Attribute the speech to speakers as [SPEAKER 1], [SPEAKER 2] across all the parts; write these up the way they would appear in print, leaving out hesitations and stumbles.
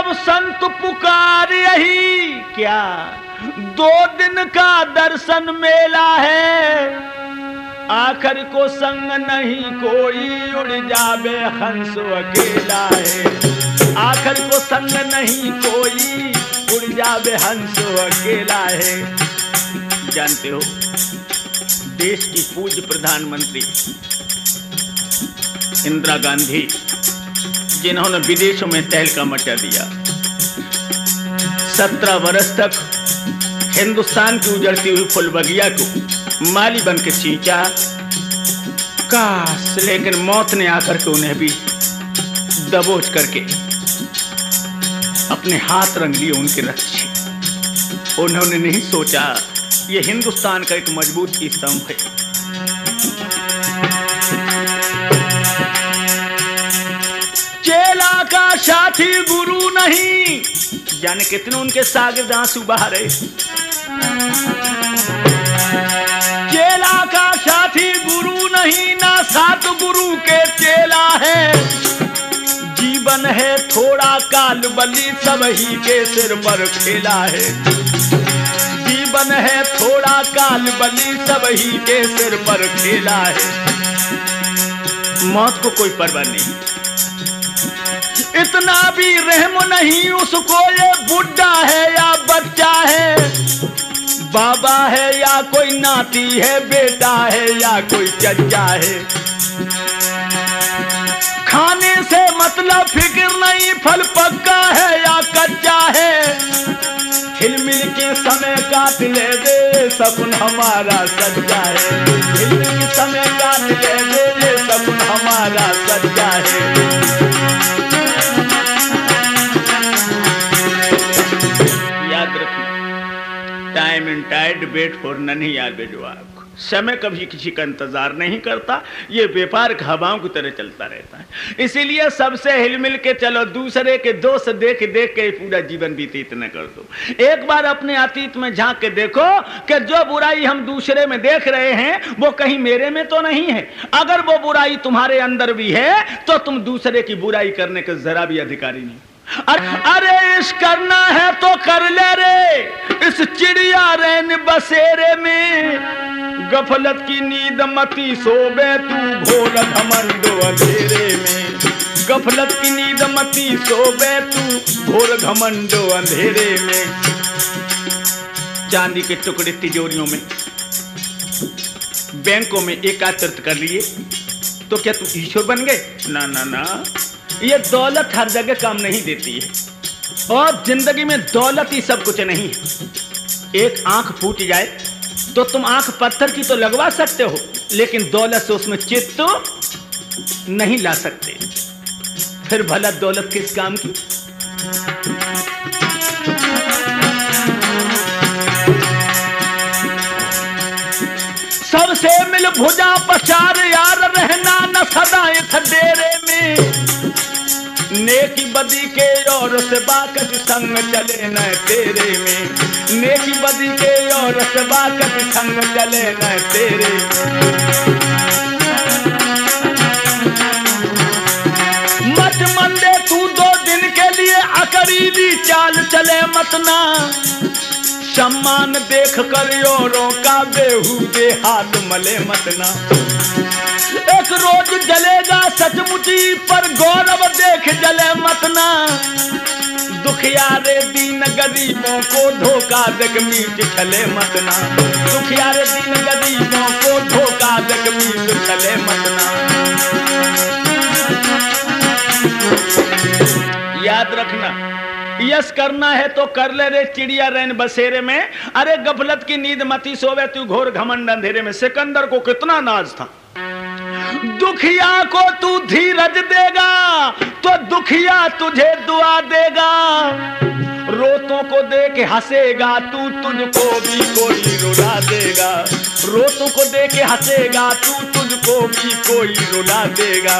[SPEAKER 1] जब संत पुकार यही क्या 2 दिन का दर्शन मेला है, आखिर को संग नहीं कोई उड़ जावे हंस अकेला है। आखिर को संग नहीं कोई उड़ जावे हंस अकेला है। जानते हो देश की पूज्य प्रधानमंत्री इंदिरा गांधी, जिन्होंने विदेशों में तहलका मचा दिया, 17 वर्ष तक हिंदुस्तान की उजड़ती हुई फुलबगिया को माली बन के सींचा, काश लेकिन मौत ने आकर के उन्हें भी दबोच करके अपने हाथ रंग लिए उनके रक्षे। उन्होंने नहीं सोचा ये हिंदुस्तान का एक मजबूत स्तंभ है। चेला का साथी गुरु नहीं, जाने कितने उनके शागिर्द आंसू बहा रहे। चेला का साथी गुरु नहीं, ना साथ गुरु के चेला है। जीवन है थोड़ा काल बली, सब ही के सिर पर खेला है। जीवन है थोड़ा काल बली, सब ही के सिर पर खेला है। मौत को कोई परवाह नहीं, इतना भी रहम नहीं उसको, ये बुढ़ा है या बच्चा है, बाबा है या कोई नाती है, बेटा है या कोई चचा है। खाने से मतलब फिक्र नहीं, फल पक्का है या कच्चा है। हिलमिल के समय काट ले दे, सपन हमारा सच्चा है। हिलमिल के समय काट ले दे, सपन हमारा सच्चा है। Time and tide wait for none ही यार बेजवाब। समय कभी किसी का इंतजार नहीं करता, ये व्यापार हवाओं की तरह चलता रहता है। इसीलिए सबसे हिलमिल के चलो, दूसरे के दोस्त देख देख के पूरा जीवन व्यतीत न कर दो। एक बार अपने अतीत में झांक के देखो कि जो बुराई हम दूसरे में देख रहे हैं वो कहीं मेरे में तो नहीं है। अगर वो बुराई तुम्हारे अंदर भी है तो तुम दूसरे की बुराई करने के जरा भी अधिकारी नहीं। अरे इस करना है तो कर ले रे, इस चिड़िया रैन बसेरे में। गफलत की नींद मती सोबे तू, घोर घमंडो अंधेरे में। गफलत की नींद मती सोबे तू, घोर घमंडो अंधेरे में। चांदी के टुकड़े तिजोरियों में, बैंकों में एकत्रित कर लिए तो क्या तू ईश्वर बन गए? ना ना ना, ये दौलत हर जगह काम नहीं देती है, और जिंदगी में दौलत ही सब कुछ नहीं है। एक आंख फूट जाए तो तुम आंख पत्थर की तो लगवा सकते हो, लेकिन दौलत से उसमें चित्त तो नहीं ला सकते। फिर भला दौलत किस काम की? सबसे मिल भुजा पचार यार, रहना न सदा इस डेरे में। नेकी बदी के और से बाकत संग चले न तेरे में। नेकी बदी के और से बाकत संग चले न तेरे। मत मंदे तू 2 दिन के लिए, अकरीली चाल चले मत ना। सम्मान देख कर औरों का बेहूदे हाथ मले मत ना। एक रोज जलेगा सचमुची, पर गौरव देख जले मत ना। दुखियारे दीन गरीबों को धोखा देख मीट छले मत ना। दुखियारे दीन गरीबों को धोखा देख मीट छले मत ना। याद रखना, यस करना है तो कर ले रे चिड़िया रैन बसेरे में। अरे गफलत की नींद मती सोवे तू, घोर घमंड अंधेरे में। सिकंदर को कितना नाज था। दुखिया को तू धीरज देगा तो दुखिया तुझे दुआ देगा। रोतों को देख हंसेगा तू, तुझको भी कोई रुला देगा। रोतों को देख हंसेगा तू, तुझको भी कोई रुला देगा।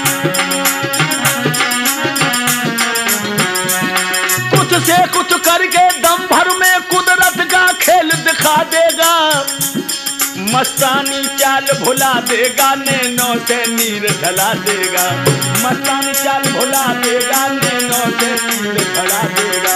[SPEAKER 1] कुछ से कुछ करके दम भर में कुदरत का खेल दिखा देगा। मस्तानी चाल भुला देगा, नैनों से नीर ढला देगा। मस्तानी चाल भुला देगा, नैनों से तीर खड़ा देगा।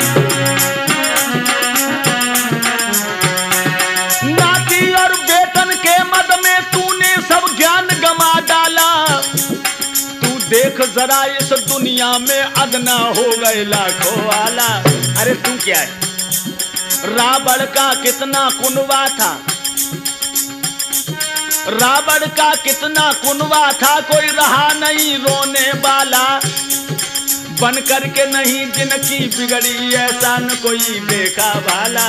[SPEAKER 1] नाती और बेटन के मद में तूने सब ज्ञान गमा डाला। तू देख जरा इस दुनिया में अदना हो गए लाखों वाला। अरे तू क्या है? रावण का कितना कुनवा था, रावण का कितना कुनवा था, कोई रहा नहीं रोने वाला। बन करके नहीं जिनकी बिगड़ी ऐसा न कोई देखा वाला।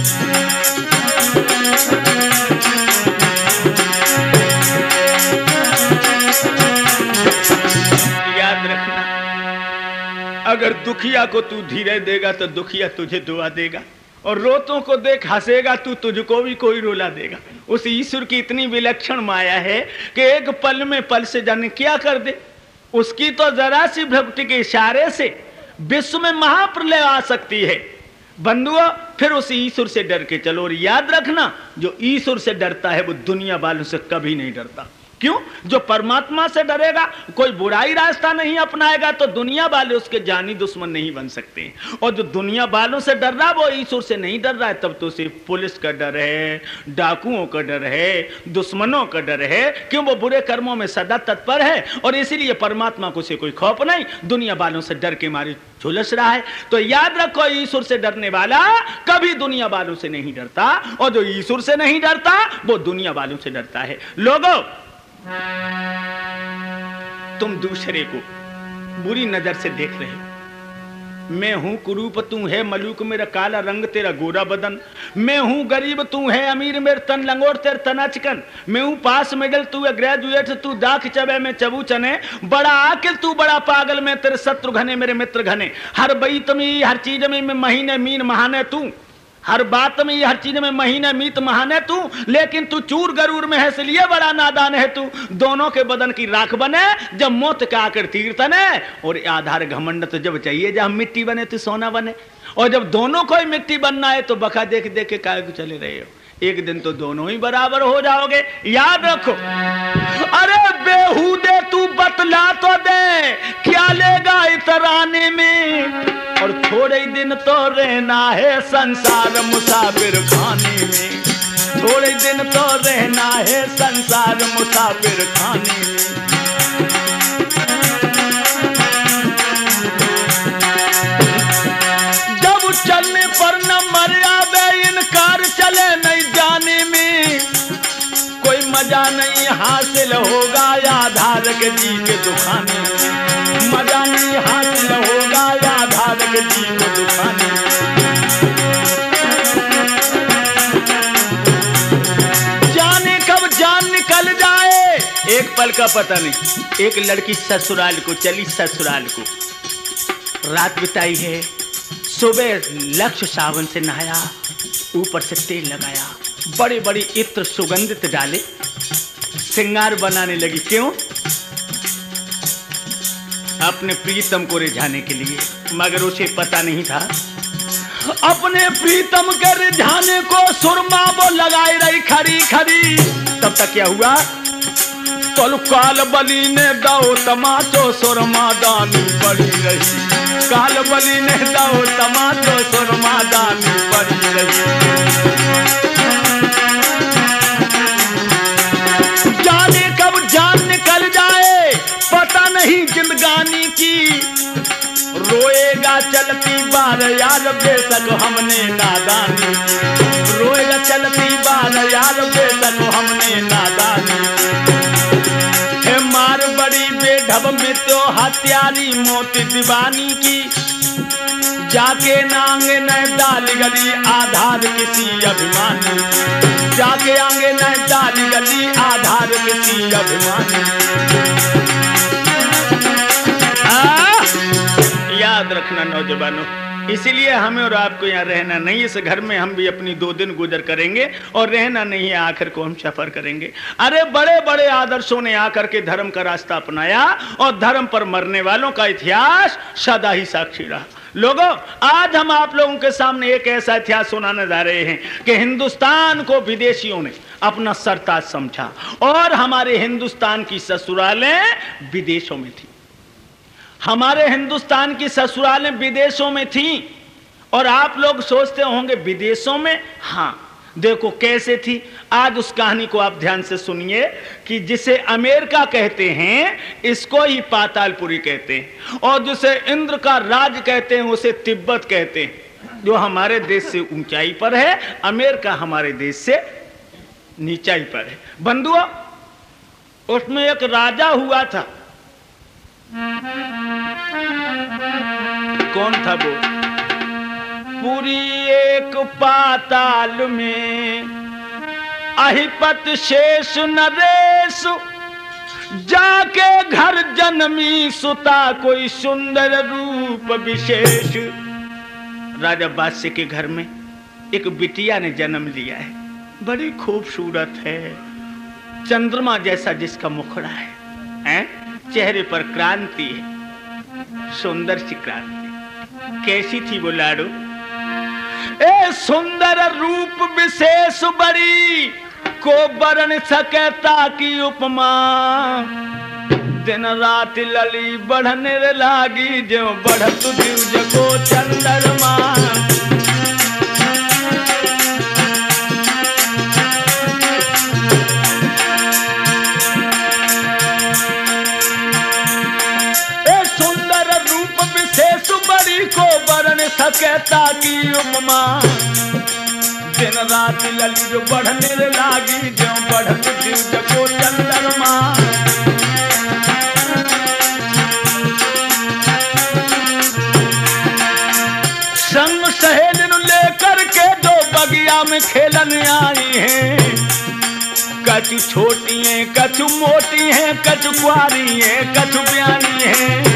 [SPEAKER 1] याद रखना, अगर दुखिया को तू धीरे देगा तो दुखिया तुझे दुआ देगा, और रोतों को देख हंसेगा तू, तुझको भी कोई रुला देगा। उस ईश्वर की इतनी विलक्षण माया है कि एक पल में पल से जाने क्या कर दे। उसकी तो जरा सी भक्ति के इशारे से विश्व में महाप्रलय आ सकती है। बंधुओं, फिर उस ईश्वर से डर के चलो, और याद रखना जो ईश्वर से डरता है वो दुनिया वालों से कभी नहीं डरता। क्यों? जो परमात्मा से डरेगा, कोई बुराई रास्ता नहीं अपनाएगा तो दुनिया वाले उसके जानी दुश्मन नहीं बन सकते। और जो दुनिया वालों से डर रहा वो ईश्वर से नहीं डर रहा है, तब तो सिर्फ पुलिस का डर है, डाकुओं का डर है, दुश्मनों का डर है। क्यों? वो बुरे कर्मों में सदा तत्पर है, और इसीलिए परमात्मा को से कोई खौफ नहीं, दुनिया वालों से डर के मारे झुलस रहा है। तो याद रखो, ईश्वर से डरने वाला कभी दुनिया वालों से नहीं डरता, और जो ईश्वर से नहीं डरता वो दुनिया वालों से डरता है। लोगों, तुम दूसरे को बुरी नजर से देख रहे हो। मैं हूं कुरूप, तू है मलूक, मेरा काला रंग तेरा गोरा बदन। मैं हूं गरीब, तू है अमीर, मेरे तन लंगोट तेरा तना चिकन। मैं हूं पास मिडल, तू है ग्रेजुएट, तू दाख चबे में चबू चने। बड़ा आकिल, तू बड़ा पागल, में तेरे शत्रु घने मेरे मित्र घने। हर बैत में हर चीज में महीने मीन महाने तू, हर बात में हर चीज में महीने मीत महान है तू। लेकिन तू चूर गरूर में है इसलिए बड़ा नादान है तू। दोनों के बदन की राख बने जब मौत का आकर तीर तने, और आधार घमंड तो जब चाहिए जब मिट्टी बने तो सोना बने। और जब दोनों को ही मिट्टी बनना है तो बखा देख देख के काहे को चले रहे हो। एक दिन तो दोनों ही बराबर हो जाओगे, याद रखो। अरे बेहूदे तू बतला तो दे, क्या लेगा इतराने में। और थोड़े दिन तो रहना है संसार मुसाफिर खाने में। थोड़े दिन तो रहना है संसार मुसाफिर खाने में। जब चलने पर न मर्यादा इनकार चले नहीं जाने में। कोई मजा नहीं हासिल होगा आधार के जी के दुखाने में। मजा नहीं हासिल होगा आधार के जी के दुखाने में। जाने कब जान निकल जाए एक पल का पता नहीं। एक लड़की ससुराल को चली, ससुराल को रात बिताई है। सुबह लक्ष्य सावन से नहाया, ऊपर से तेल लगाया, बड़े बड़े इत्र सुगंधित डाले, श्रृंगार बनाने लगी। क्यों? अपने प्रीतम को रिझाने के लिए। मगर उसे पता नहीं था अपने प्रीतम के रिझाने को सुरमा वो लगाई रही खरी खरी। तब तक क्या हुआ? पल काल बली ने दाओ तमाचो सुरमा दानी पड़ी रही। काल बली ने दाओ तमाचो सुरमा दानी पड़ी रही। जाने कब जान निकल जाए पता नहीं जिंदगानी की। रोएगा चलती बार यार बेसक हमने नादानी। रोएगा चलती बार यार बेसक हमने नादानी। मार बड़ी बेढब में तो हत्यारी मोती दीवानी की। जाके नांगे न डाल गली आधार किसी अभिमानी। जाके आंगे न डाल गली आधार किसी अभिमानी। याद रखना नौजवानों, इसीलिए हमें और आपको यहाँ रहना नहीं। इस घर में हम भी अपनी 2 दिन गुजर करेंगे और रहना नहीं है, आखिर को हम सफर करेंगे। अरे बड़े बड़े आदर्शों ने आकर के धर्म का रास्ता अपनाया और धर्म पर मरने वालों का इतिहास सदा ही साक्षी रहा। लोगों, आज हम आप लोगों के सामने एक ऐसा इतिहास सुनाने जा रहे हैं कि हिंदुस्तान को विदेशियों ने अपना सरताज समझा और हमारे हिंदुस्तान की ससुरालें विदेशों में थी। हमारे हिंदुस्तान की ससुरालें विदेशों में थी और आप लोग सोचते होंगे विदेशों में। हाँ, देखो कैसे थी। आज उस कहानी को आप ध्यान से सुनिए कि जिसे अमेरिका कहते हैं इसको ही पातालपुरी कहते हैं, और जिसे इंद्र का राज कहते हैं उसे तिब्बत कहते हैं। जो हमारे देश से ऊंचाई पर है, अमेरिका हमारे देश से नीचाई पर है। बंधुओं, उसमें एक राजा हुआ था। कौन था वो? पूरी एक पाताल में अहिपत शेष नरेश, जाके घर जन्मी सुता कोई सुंदर रूप विशेष। राजा बादशाह के घर में एक बिटिया ने जन्म लिया है, बड़ी खूबसूरत है, चंद्रमा जैसा जिसका मुखड़ा है, चेहरे पर क्रांति है, सुंदर सी क्रांति। कैसी थी वो लाडो? ए सुंदर रूप विशेष बड़ी, को बरन सकता की उपमा। दिन रात लली बढ़ने लागी, जो बढ़त दिवज को चंद्रमा। को बरन सकता की उपमा। दिन रात लली जो बढ़ने लागी, जो बढ़त दिवज को चंद्रमा। संग सहेलिन लेकर के जो बगिया में खेलन आई हैं, कछु छोटी हैं, कछु मोटी हैं, कछु कुआरी हैं, कछु ब्यानी हैं।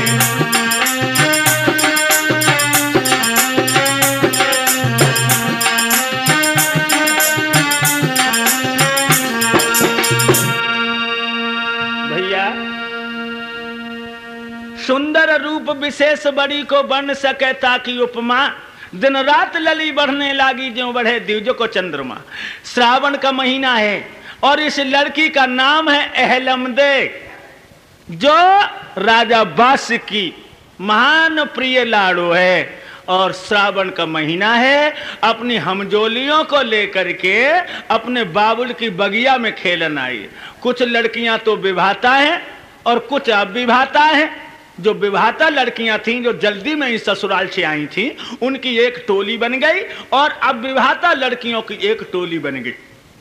[SPEAKER 1] सुंदर रूप विशेष बड़ी को बन सके ताकि उपमा। दिन रात लली बढ़ने लागी, जो बढ़े दिवज को चंद्रमा। श्रावण का महीना है और इस लड़की का नाम है अहलमदे, जो राजा बादशाह की महान प्रिय लाड़ो है। और श्रावण का महीना है, अपनी हमजोलियों को लेकर के अपने बाबुल की बगिया में खेलन आई। कुछ लड़कियां तो विवाहता हैं और कुछ अविवाहता हैं। जो विवाहता लड़कियां थीं, जो जल्दी में ही ससुराल से आई थीं, उनकी एक टोली बन गई और अब विवाहता लड़कियों की एक टोली बन गई।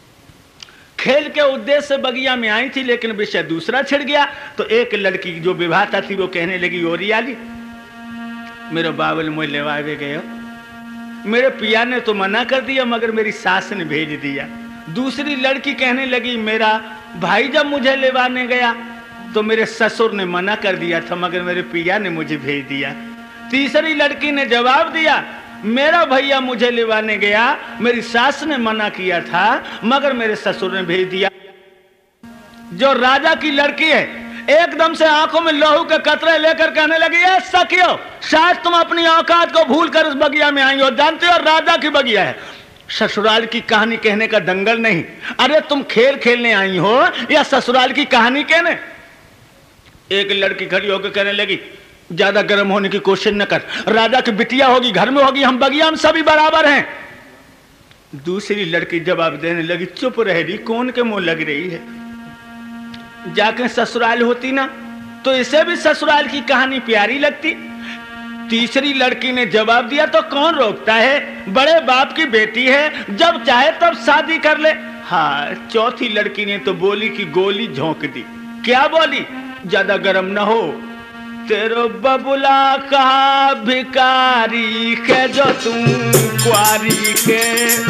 [SPEAKER 1] खेल के उद्देश्य से बगिया में आई थी, लेकिन विषय दूसरा छिड़ गया। तो एक लड़की जो विवाहता थी वो कहने लगी, ओरियाली मेरे बाबुल मुझे लेवावे गए, मेरे पिया ने तो मना कर दिया मगर मेरी सास ने भेज दिया। दूसरी लड़की कहने लगी, मेरा भाई जब मुझे लेवाने गया तो मेरे ससुर ने मना कर दिया था मगर मेरे पिया ने मुझे भेज दिया। तीसरी लड़की ने जवाब दिया, मेरा भैया मुझे लेवाने गया, मेरी सास ने मना किया था मगर मेरे ससुर ने भेज दिया। जो राजा की लड़की है एकदम से आंखों में लहू के कतरे लेकर कहने लगी, है सखियो, शायद तुम अपनी औकात को भूल कर इस बगिया में आई हो। जानते हो राजा की बगिया है, ससुराल की कहानी कहने का दंगल नहीं। अरे तुम खेल खेलने आई हो या ससुराल की कहानी कहने? एक लड़की खड़ी होकर कहने लगी, ज्यादा गर्म होने की कोशिश न कर, राजा की बिटिया होगी, घर में होगी, हम बगिया में सभी बराबर हैं। दूसरी लड़की जवाब देने लगी, चुप रह रही, कौन के मुंह लग रही है, जाके ससुराल होती ना तो इसे भी ससुराल की कहानी प्यारी लगती। तीसरी लड़की ने जवाब दिया, तो कौन रोकता है, बड़े बाप की बेटी है, जब चाहे तब शादी कर ले। हाँ, चौथी लड़की ने तो बोली कि गोली झोंक दी। क्या बोली? ज्यादा गरम न हो, तेरो बबुला कहा भिकारी के, जो तुम कुआरी के।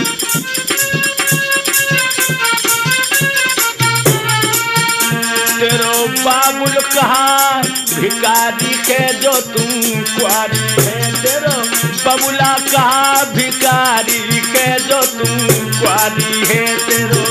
[SPEAKER 1] तेरो बाबुल कहा भिकारी के, जो तुम कुआरी है। तेरो बबुला कहा भिकारी के, जो तुम कुआरी है। तेरो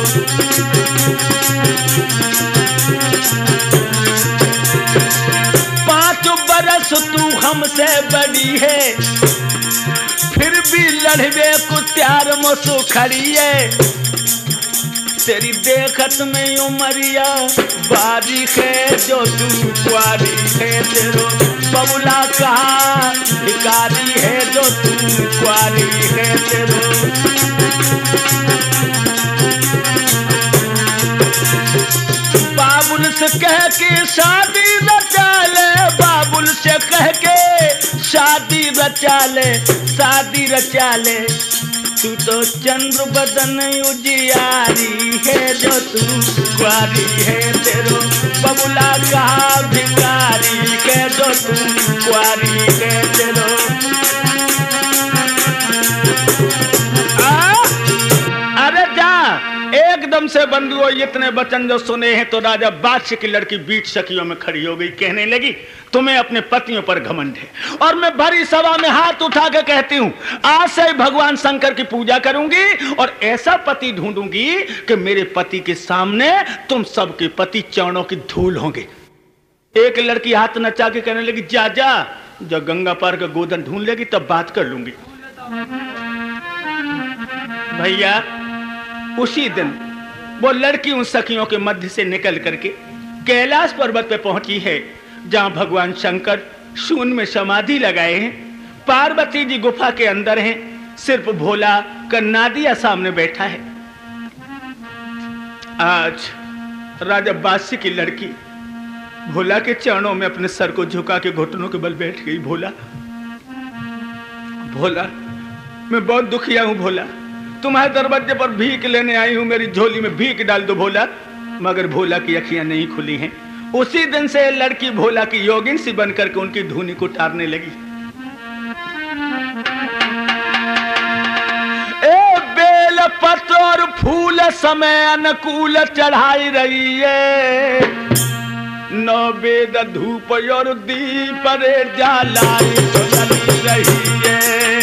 [SPEAKER 1] तू हमसे बड़ी है, फिर भी लड़वे को त्यार मसो खड़ी है। तेरी देखत में उमरिया बारी है, जो तू कुआरी है। तेरो बबुला कहा भिखारी है जो तू कुआरी है तेरो। बाबुल से कह के शादी रचा ले, बाबुल से कह के शादी रचा ले, शादी रचा ले। तू तो चंद्र बदन उजियारी है जो तू कुआरी है तेरो। बबुला कहा भिखारी है जो तू कुआरी है तेरो। अरे जा एकदम से बंधुओं इतने वचन जो सुने हैं तो राजा बादशाह की लड़की बीच सखियों में खड़ी हो गई, कहने लगी तुम्हें अपने पतियों पर घमंड है और मैं भरी सभा में हाथ उठा के कहती हूं आज से भगवान शंकर की पूजा करूंगी और ऐसा पति ढूंढूंगी कि मेरे पति के सामने तुम सबके पति चरणों की धूल होंगे। एक लड़की हाथ नचा के कहने लगी जा जा, जब गंगा पार का गोदन ढूंढ लेगी तब बात कर लूंगी। भैया उसी दिन वो लड़की उन सखियों के मध्य से निकल करके कैलाश पर्वत पे पहुंची है जहां भगवान शंकर शून्य में समाधि लगाए हैं। पार्वती जी गुफा के अंदर हैं, सिर्फ भोला कन्नादिया सामने बैठा है। आज राजा बादशाह की लड़की भोला के चरणों में अपने सर को झुका के घुटनों के बल बैठ गई। भोला भोला मैं बहुत दुखिया हूं भोला, तुम्हारे दरवाजे पर भीख लेने आई हूं, मेरी झोली में भीख डाल दो भोला। मगर भोला की अखियां नहीं खुली हैं। उसी दिन से लड़की भोला की योगिन सी बनकर के उनकी धुनी को टारने लगी। ए बेल पत्र और फूल समय अनुकूल चढ़ाई रही है, नौ वेद धूप और दीप रे जलाई तो जली रही है।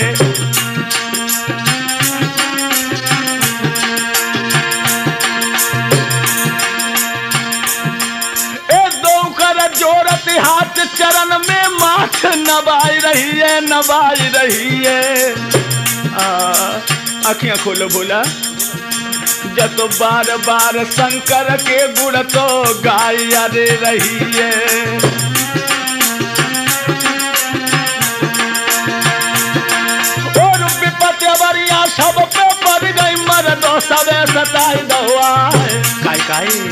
[SPEAKER 1] जोरत हाथ चरण में माथ नवाई रही है, नवाई रही है। अखियां खोलो भोला, जब तो बार बार शंकर के गुण तो गाई अरे रही है। और विपत्ति अवरिया सब पे पड़ गई, मर्दों सबे सताई दहुआ काई काई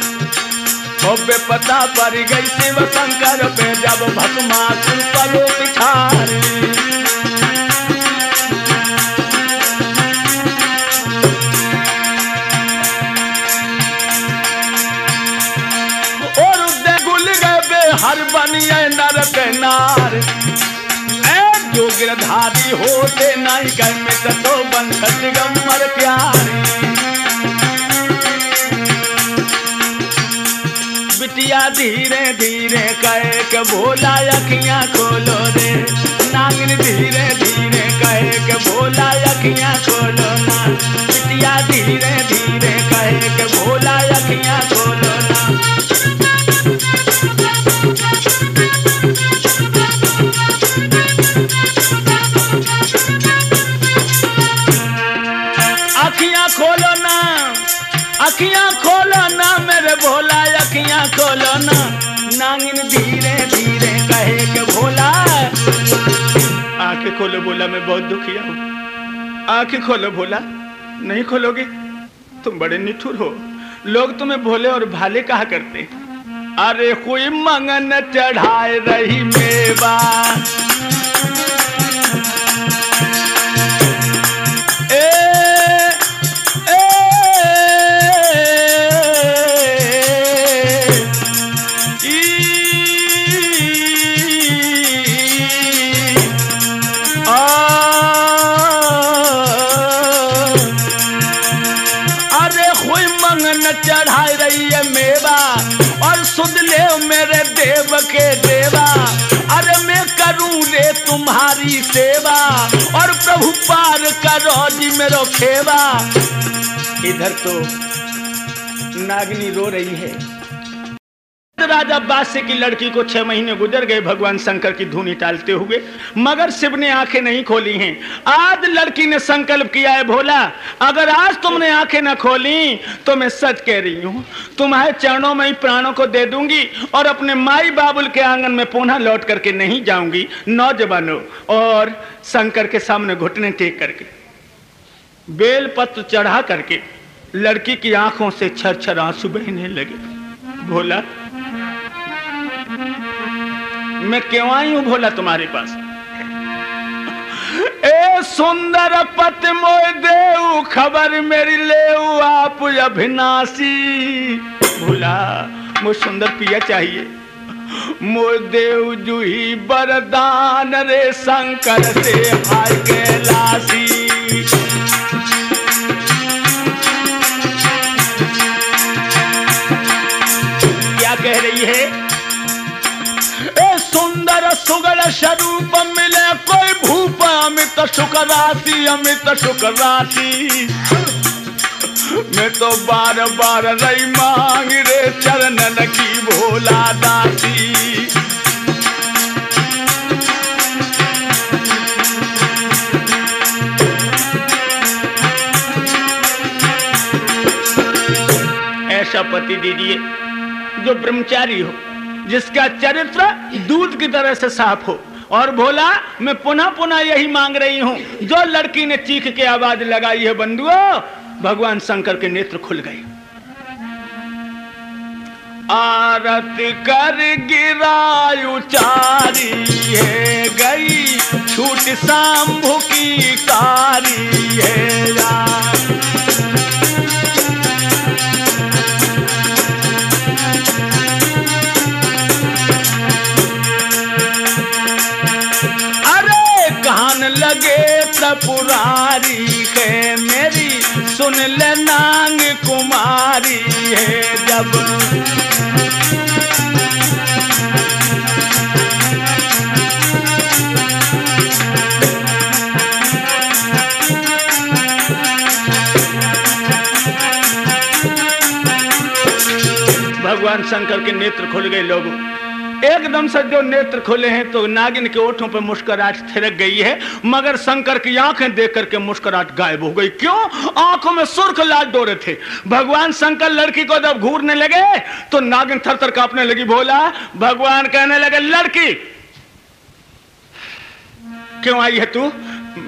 [SPEAKER 1] पता पड़ गई शिव शंकर पे जब भस्मासुर पलो पिछारी। और गुल गए बेहर बनिए नर के नार, जो गिरधारी होते नहीं गए में तो बन दिगंबर प्यारी। बिटिया धीरे धीरे कहे के भोला अखियां खोलो रे, नागिन धीरे धीरे कहे के भोला अखियां खोलो ना। बिटिया धीरे धीरे कहे के भोला अखियां खोलो ना। अखियां खोलो ना, अखियां खोलो ना मेरे भोला, अखियां खोलो ना। नागिन धीरे धीरे कहे के भोला। आंखें खोलो बोला, मैं बहुत दुखिया हूं। आंखें खोलो भोला। नहीं खोलोगे तुम बड़े निठुर हो, लोग तुम्हें भोले और भाले कहा करते। अरे कोई मंगन चढ़ाए रही मेवा, चढ़ाई रही है मेवा और सुध ले मेरे देव के देवा। अरे मैं करूं रे तुम्हारी सेवा और प्रभु पार करो जी मेरो खेवा। इधर तो नागिनी रो रही है, राजा बादशाह की लड़की को 6 महीने गुजर गए भगवान शंकर की धुनी टालते हुए, मगर शिव ने आंखें नहीं खोली हैं। आज लड़की ने संकल्प किया है, भोला अगर आज तुमने आंखें न खोली तो मैं सच कह रही हूं, तुम्हारे चरणों में ही प्राणों को दे दूंगी और अपने माई बाबुल के आंगन में पुनः लौट करके नहीं जाऊंगी। नौजवानों, और शंकर के सामने घुटने टेक करके बेलपत्र चढ़ा करके लड़की की आंखों से छर-छर आंसू बहने लगे। भोला मैं क्यों आई हूं भोला तुम्हारे पास? ए सुंदर पति मोय देऊ खबर मेरी लेऊ आप अभिनाशी। भोला मुझे सुंदर पिया चाहिए, मोय देव जूही बरदान रे शंकर से हाय कैलाशी। क्या कह रही है? ए सुंदर सुगल स्वरूप मिले कोई भूप अमित सुख राशि, अमित सुख राशि। मैं तो बार बार रही मांग रे चरणन की भोला दासी। ऐसा पति दीजिए जो ब्रह्मचारी हो, जिसका चरित्र दूध की तरह से साफ हो। और भोला मैं पुनः पुनः यही मांग रही हूं जो लड़की ने चीख के आवाज लगाई है। बंधुओं, भगवान शंकर के नेत्र खुल गए। आरत कर गिरायु चारी है गई छूट शांभु की कारी है यार। लगे त्रिपुरारी है मेरी सुन ले नांग कुमारी है जब। भगवान शंकर के नेत्र खुल गए। लोगों एकदम से जो नेत्र खोले हैं तो नागिन के ओठों पर मुस्कुराहट थिरक गई है, मगर शंकर की आंखें देख करके मुस्कुराहट गायब हो गई। क्यों? आंखों में सुर्ख लाल डोरे थे। भगवान शंकर लड़की को जब घूरने लगे तो नागिन थर-थर कांपने लगी। भोला भगवान कहने लगे, लड़की क्यों आई है तू?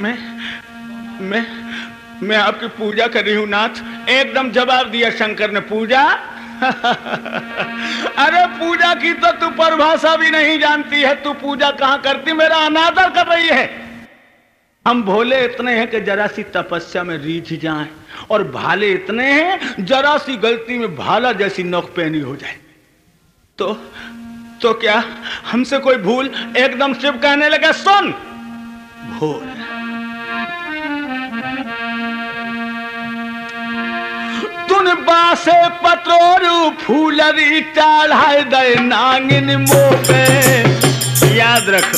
[SPEAKER 1] मैं आपकी पूजा कर रही हूं नाथ। एकदम जवाब दिया शंकर ने, पूजा? अरे पूजा की तो तू परिभाषा भी नहीं जानती है, तू पूजा कहां करती, मेरा अनादर कर रही है। हम भोले इतने हैं कि जरा सी तपस्या में रीझ जाएं, और भाले इतने हैं जरा सी गलती में भाला जैसी नौकपैनी हो जाए तो क्या हमसे कोई भूल? एकदम शिव कहने लगे, सुन भूल तुन बासे पत्रोरु फूलरी चढ़ाए दे नागिन मुंह पे। याद रख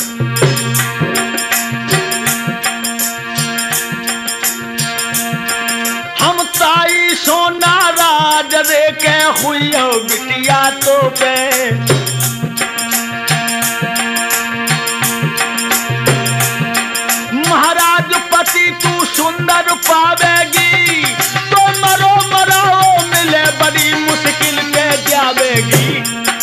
[SPEAKER 1] हम ताई सोना राज रे के हुई हो बिटिया तो पे। महाराज पति तू सुंदर पावेगी तो मरो मरो मिले बड़ी मुश्किल के जावेगी।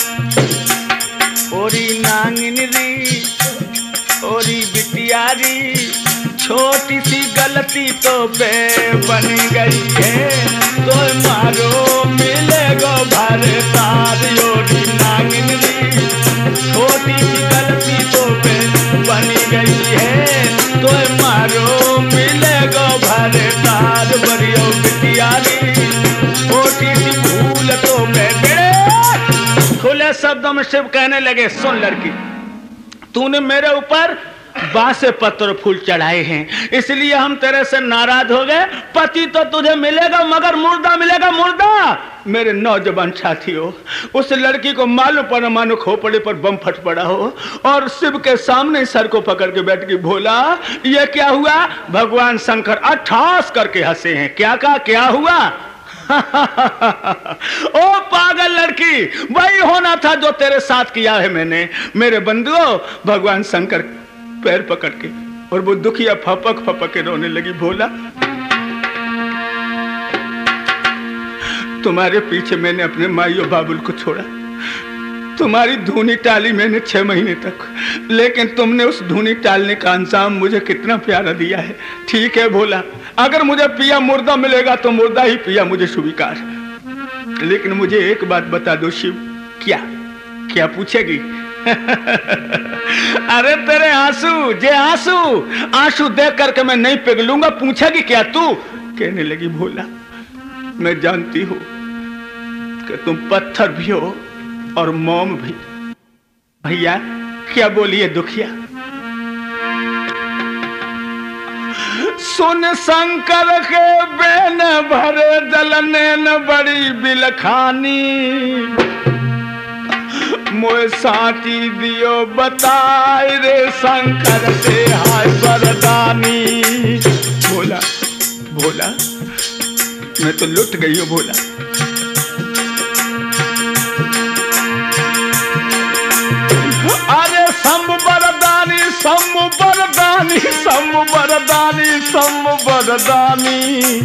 [SPEAKER 1] ओरी नांगिन री ओरी बिटियारी छोटी सी गलती तो बे बन गई है तो मारो मिलेगो भरतार। ओरी नांगिन री छोटी सी गलती तो बे बन गई है तो मारो मिलेगो भरतार। बरियो बिटियारी छोटी सी भूल तो मैं खुले शब्दों में शिव कहने लगे, सुन लड़की, तूने मेरे ऊपर बासे पत्र फूल चढ़ाए हैं, इसलिए हम तेरे से नाराज हो गए। पति तो तुझे मिलेगा मगर मुर्दा मिलेगा, मुर्दा। मेरे नौजवान साथियों, उस लड़की को मालूम पर मानो खोपड़े पर बम फट पड़ा हो और शिव के सामने सर को पकड़ के बैठ गई। भोला ये क्या हुआ? भगवान शंकर अट्ठास करके हंसे हैं। क्या कहा? क्या हुआ? ओ पागल लड़की, वही होना था जो तेरे साथ किया है मैंने। मेरे बंधुओं, भगवान शंकर पैर पकड़ के, और वो दुखिया फपक फपक के रोने लगी। भोला, तुम्हारे पीछे मैंने अपने माई और बाबुल को छोड़ा, तुम्हारी धूनी टाली मैंने 6 महीने तक, लेकिन तुमने उस धूनी टालने का अंजाम मुझे कितना प्यारा दिया है। ठीक है भोला, अगर मुझे पिया मुर्दा मिलेगा तो मुर्दा ही पिया मुझे स्वीकार, लेकिन मुझे एक बात बता दो शिव। क्या क्या पूछेगी? अरे तेरे आंसू, जे आंसू देख करके मैं नहीं पिघलूंगा, पूछेगी क्या तू? कहने लगी भोला, मैं जानती हूं कि तुम पत्थर भी हो और मोम भी। भैया क्या बोलिए दुखिया? सुन शंकर के बेन भरे दलने न बड़ी बिलखानी, मोए साथी दियो बताए रे शंकर से हाय वरदानी। भोला भोला, मैं तो लुट गई हूं भोला। अरे शंभु वरदानी, शंभु वरदानी, शंभु वरदानी, शंभु वरदानी,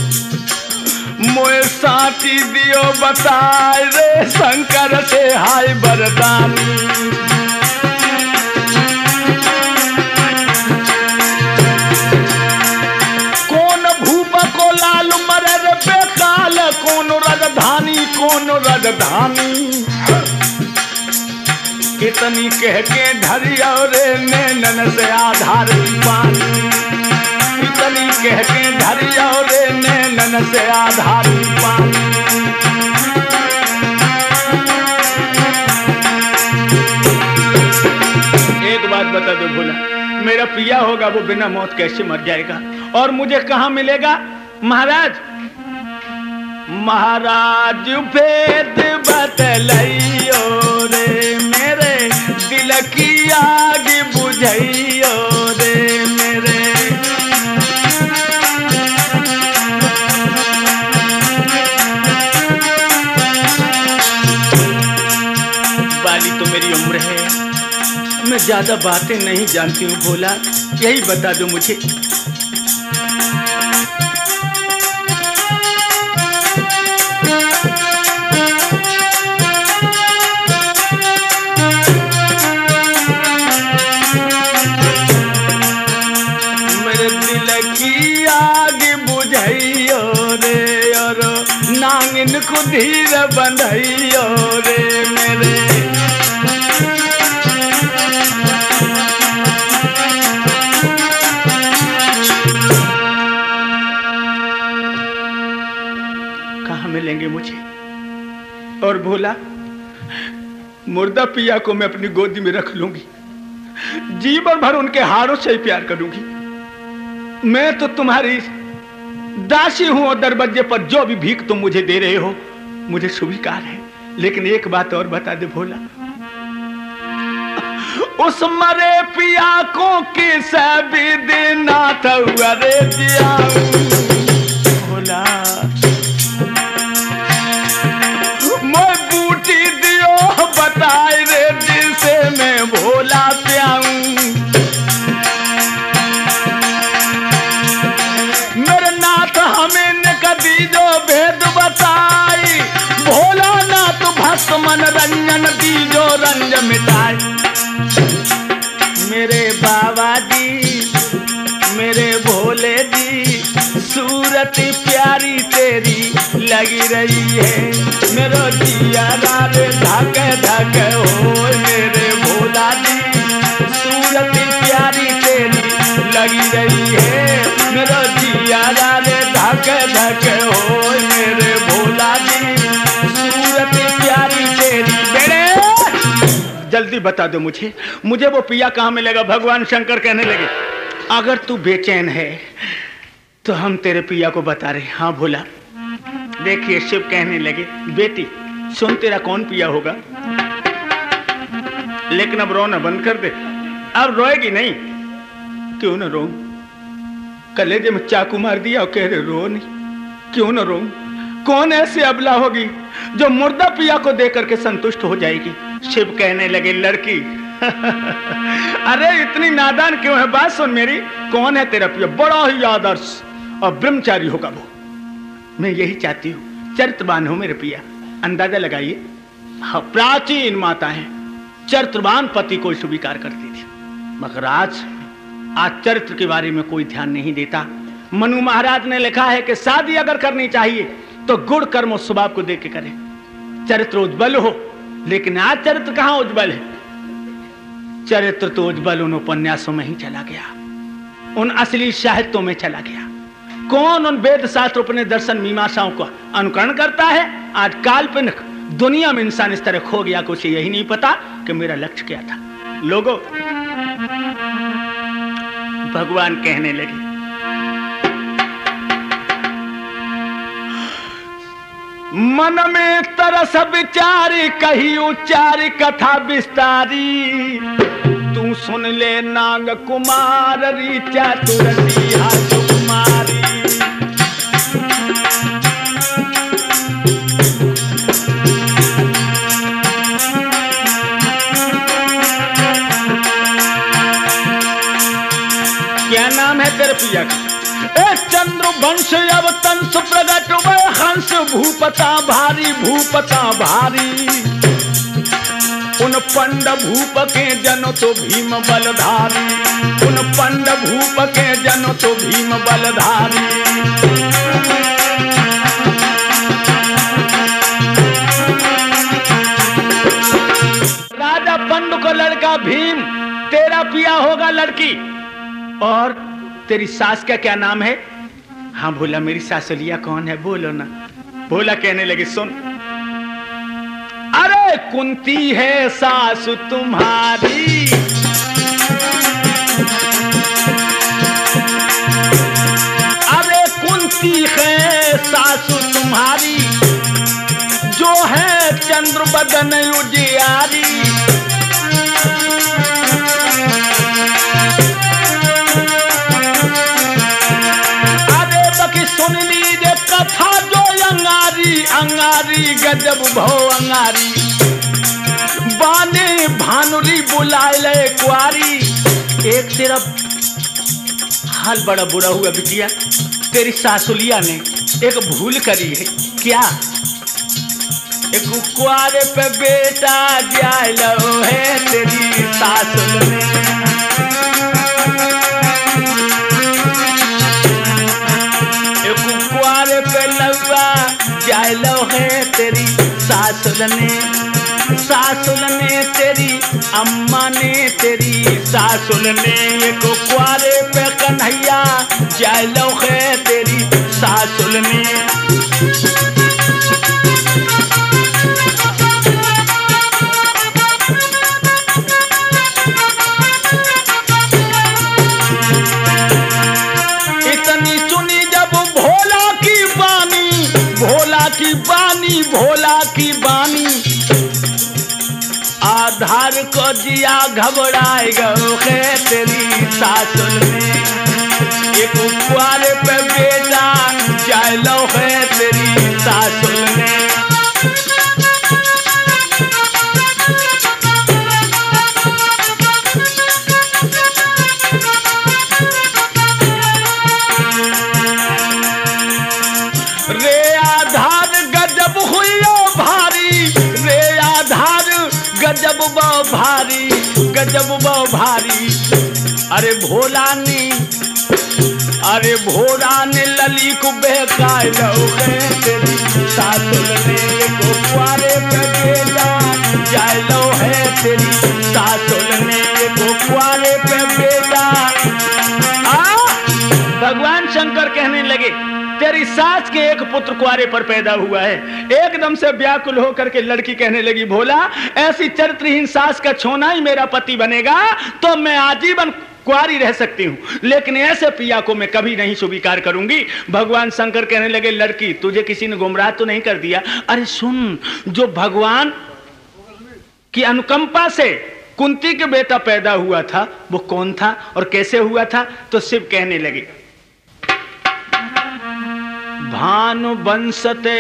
[SPEAKER 1] मोए साथी दियो बताए रे शंकर से हाय वरदानी। कौन भूप को लाल मरे रे बेकाल, कौन राजधानी, कौन राजधानी, इतनी कह के ढरिया रे नैनन से आधार पानी, इतनी कह के ढरिया रे नैनन से आधार पानी। एक बात बता दो भोला, मेरा पिया होगा वो बिना मौत कैसे मर जाएगा, और मुझे कहां मिलेगा? महाराज, महाराज भेद बतलाइयो रे मेरे दिल की आग बुझाइयो रे मेरे। बाली तो मेरी उम्र है, मैं ज्यादा बातें नहीं जानती हूँ भोला, यही बता दो मुझे। नांगिन को धीर बंधाइयो रे मेरे। कहाँ मिलेंगे मुझे? और भोला, मुर्दा पिया को मैं अपनी गोदी में रख लूंगी, जीवन भर उनके हारों से ही प्यार करूंगी। मैं तो तुम्हारी दासी हूं और दरवाजे पर जो भी भीख तुम मुझे दे रहे हो मुझे स्वीकार है। लेकिन एक बात और बता दे भोला, उस मरे पिया को किस भी देना था रे जिया भोला, मैं बूटी दियो बताए रे जिसे मैं भोला प्याऊं। दीजो भेद बताई भोला नाथ, भक्त मन रंजन दीजो रंज मिटाई। मेरे बाबा जी, मेरे भोले जी, सूरत प्यारी तेरी लगी रही है, मेरो जिया रे धक धक हो। मेरे भोला जी, सूरत प्यारी तेरी लगी रही है, मेरो जिया रे धक धक हो। मेरे भोला जी, सूरत प्यारी तेरी। बेड़े जल्दी बता दो मुझे, मुझे वो पिया कहाँ मिलेगा? भगवान शंकर कहने लगे, अगर तू बेचैन है तो हम तेरे पिया को बता रहे। हाँ भोला। देखिए शिव कहने लगे, बेटी सुन, तेरा कौन पिया होगा, लेकिन अब रोना बंद कर दे। अब रोएगी नहीं? क्यों ना रो? कलेजे में चाकू मार दिया और कह रहे रो नहीं, क्यों ना रो? कौन ऐसी अबला होगी जो मुर्दा पिया को देकर के संतुष्ट हो जाएगी? शिव कहने लगे, लड़की अरे इतनी नादान क्यों है? बात सुन मेरी, कौन है तेरा पिया? बड़ा ही आदर्श और ब्रह्मचारी होगा वो। मैं यही चाहती हूँ, चरित्रवान हो मेरे पिया। अंदाजा लगाइए, प्राचीन माता है, चरित्रवान पति को स्वीकार करती थी, मगर आज चरित्र के बारे में कोई ध्यान नहीं देता। मनु महाराज ने लिखा है कि शादी अगर करनी चाहिए तो गुण कर्म और स्वभाव को देख के करें, चरित्र उज्जवल हो। लेकिन आज चरित्र कहां उज्जवल है? चरित्र तो उज्जवल उन उपन्यासों में ही चला गया, उन असली साहित्यों में चला गया। कौन उन वेद शास्त्र उपनिषद दर्शन मीमांसाओं का अनुकरण करता है? आज काल्पनिक दुनिया में इंसान इस तरह खो गया कि उसे यही नहीं पता कि मेरा लक्ष्य क्या था। लोगों, भगवान कहने लगे, मन में तरस विचारी कही उच्चारी कथा विस्तारी, तू सुन ले नाग कुमार रीचा तुरसिया सुकुमारी। क्या नाम है तेरे पिया का? चंद्र वंश अवतंस प्रगट वह हंस भूपता भारी, भूपता भारी। उन पंड भूप के जनो तो भीम बलधारी, उन पंड भूप के जनो तो भीम बलधारी। राजा पंड को लड़का भीम, तेरा पिया होगा लड़की। और तेरी सास का क्या नाम है? हाँ भोला, मेरी सासुलिया कौन है? बोलो ना। भोला कहने लगे, सुन, अरे कुंती है सासु तुम्हारी, अरे कुंती है सासु तुम्हारी, जो है चंद्र बदन उजियारी। सुन लीजिए कथा जो अंगारी, अंगारी गजब भो अंगारी। बाने भानुरी बुलाए ले कुआरी। एक तेरा हाल बड़ा बुरा हुआ बिटिया, तेरी सासुलिया ने एक भूल करी है। क्या? एक कुआरे पे बेटा जाए लो है तेरी सासुल ने। कुआरे पे लौआ जायलो है तेरी सासुल ने, सासुल ने तेरी अम्मा ने, तेरी सासुल ने। एक कुआरे पे कन्हैया जायलो है तेरी सासुल ने। इतनी सुनी जब भोला की बानी, भोला की बानी, भोला की बानी। आधार को जिया घबराए गो है तेरी सासुल में। एक कुआरे पे बेटा जायलो है तेरी सासुल में। रे आधार गजब हुई भारी, रे आधार गजब भारी, गजब भारी। अरे भोला ने, अरे भोला ने लली को बहकाए लो है तेरी सासुल ने। को कुआरे पे बेटा जायलो है तेरी सासुल ने। को कुआरे पे बेटा। भगवान शंकर कहने लगे, तेरी सास के एक पुत्र कुआरे पर पैदा हुआ है। एकदम से व्याकुल होकर के लड़की कहने लगी, भोला ऐसी चरित्रहीन सास का छोना ही मेरा पति बनेगा तो मैं आजीवन कुआरी रह सकती हूँ, लेकिन ऐसे पिया को मैं कभी नहीं स्वीकार करूंगी। भगवान शंकर कहने लगे, लड़की तुझे किसी ने गुमराह तो नहीं कर दिया? अरे सुन, जो भगवान की अनुकंपा से कुंती के बेटा पैदा हुआ था वो कौन था और कैसे हुआ था? तो शिव कहने लगे, भानु बंसते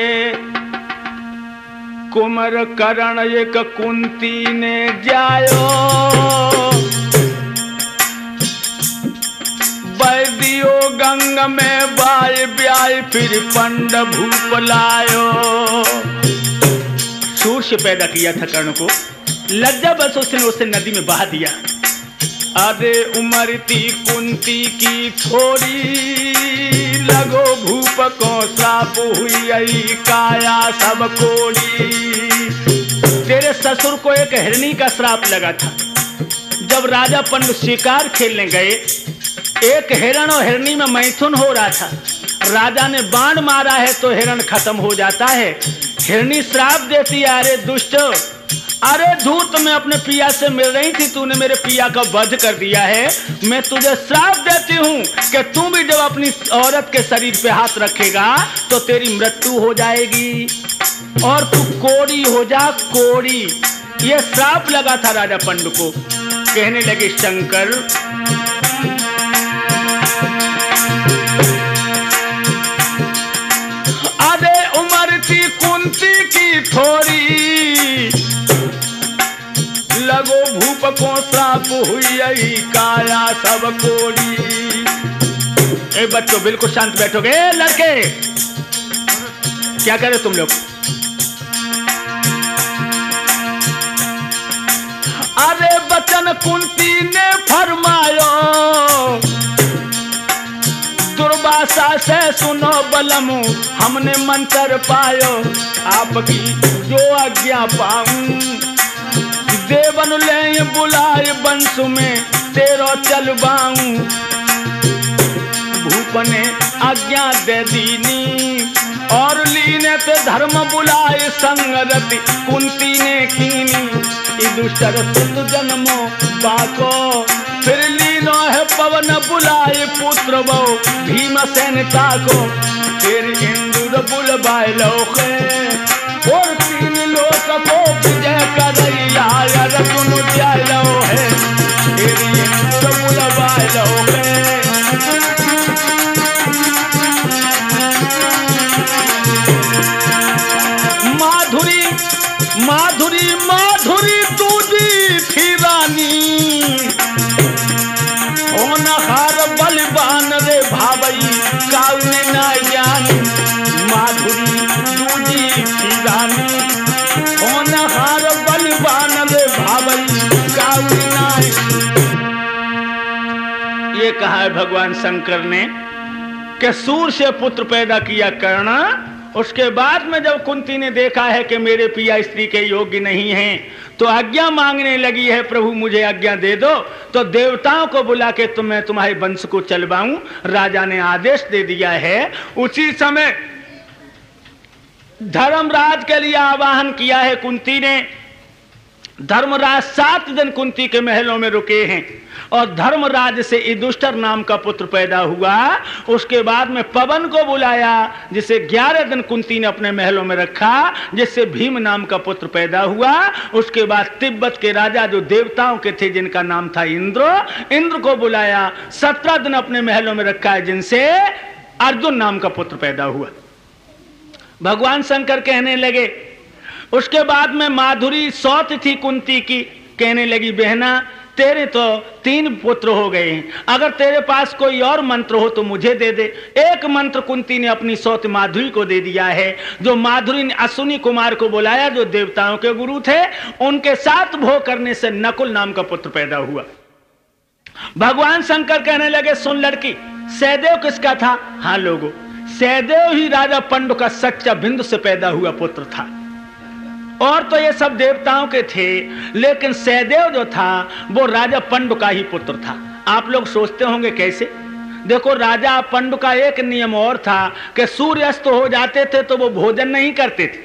[SPEAKER 1] कुमर करण एक कुंती ने जायो वैदियो गंग में बाय ब्याय फिर पंड भूप लायो। सूर से पैदा किया था कर्ण को, लज्जा बस उसने उसे नदी में बहा दिया। अरे उमरती कुंती की थोड़ी लगो भूप को श्राप हुई आई काया सब कोड़ी। तेरे ससुर को एक हिरणी का श्राप लगा था। जब राजा पंडु शिकार खेलने गए, एक हिरण और हिरणी में मैथुन हो रहा था। राजा ने बाण मारा है तो हिरण खत्म हो जाता है। हिरणी श्राप देती है, अरे दुष्ट, अरे धूर्त, मैं अपने पिया से मिल रही थी, तूने मेरे पिया का वध कर दिया है। मैं तुझे श्राप देती हूँ कि तू भी जब अपनी औरत के शरीर पे हाथ रखेगा तो तेरी मृत्यु हो जाएगी और तू कोड़ी हो जा, कोड़ी। ये श्राप लगा था राजा पंडु को। कहने लगे शंकर, अरे उमरती कुंती की थोड़ी लगो भूप को श्राप हुई आई काया सब कोड़ी। ए बच्चों बिल्कुल शांत बैठोगे। लड़के क्या करे तुम लोग? अरे बचन कुंती ने फरमायो दुर्वासा से सुनो बलमु हमने मंत्र पायो। आपकी जो आज्ञा पाऊं देवन ले बुलाए बंश में तेरो चलवाऊं। भूप ने आज्ञा दे दीनी और लीने ते धर्म बुलाए संगरति कुंती ने कीनी। दुष्टर सुत जन्मो बाको फिर लीनो है पवन बुलाए पुत्र वो भीमसेन ताको। फिर इंद्र बुलवाए लोके और तीन लोक को विजय करैया रतुन जायो है। फिर इंद्र बुलवाए लोके माधुरी माधुरी माधुरी तुझी थी रानी होनहार बलवान रे भावई काउने ना जानी। माधुरी तुझी थी रानी होनहार बलवान रे भावई काउने ना। ये कहा है भगवान शंकर ने कि सूर से पुत्र पैदा किया कर्ण। उसके बाद में जब कुंती ने देखा है कि मेरे पिया स्त्री के योग्य नहीं हैं तो आज्ञा मांगने लगी है, प्रभु मुझे आज्ञा दे दो। तो देवताओं को बुला के मैं तुम्हारे वंश को चलवाऊं। राजा ने आदेश दे दिया है। उसी समय धर्मराज के लिए आवाहन किया है कुंती ने। धर्मराज 7 दिन कुंती के महलों में रुके हैं और धर्मराज से युधिष्ठिर नाम का पुत्र पैदा हुआ। उसके बाद में पवन को बुलाया जिसे 11 दिन कुंती ने अपने महलों में रखा, जिससे भीम नाम का पुत्र पैदा हुआ। उसके बाद तिब्बत के राजा जो देवताओं के थे जिनका नाम था इंद्र को बुलाया, 17 दिन अपने महलों में रखा है, जिनसे अर्जुन नाम का पुत्र पैदा हुआ। भगवान शंकर कहने लगे, उसके बाद में माधुरी सौत थी कुंती की, कहने लगी बहना तेरे तो 3 पुत्र हो गए हैं, अगर तेरे पास कोई और मंत्र हो तो मुझे दे दे। एक मंत्र कुंती ने अपनी सौत माधुरी को दे दिया है। जो माधुरी ने अश्विनी कुमार को बुलाया जो देवताओं के गुरु थे, उनके साथ भोग करने से नकुल नाम का पुत्र पैदा हुआ। भगवान शंकर कहने लगे, सुन लड़की, सहदेव किसका था? हाँ लोगों, सहदेव ही राजा पंडु का सच्चा बिंदु से पैदा हुआ पुत्र था। और तो ये सब देवताओं के थे, लेकिन सहदेव जो था वो राजा पंडु का ही पुत्र था। आप लोग सोचते होंगे कैसे? देखो, राजा पंडु का एक नियम और था कि सूर्यास्त हो जाते थे तो वो भोजन नहीं करते थे।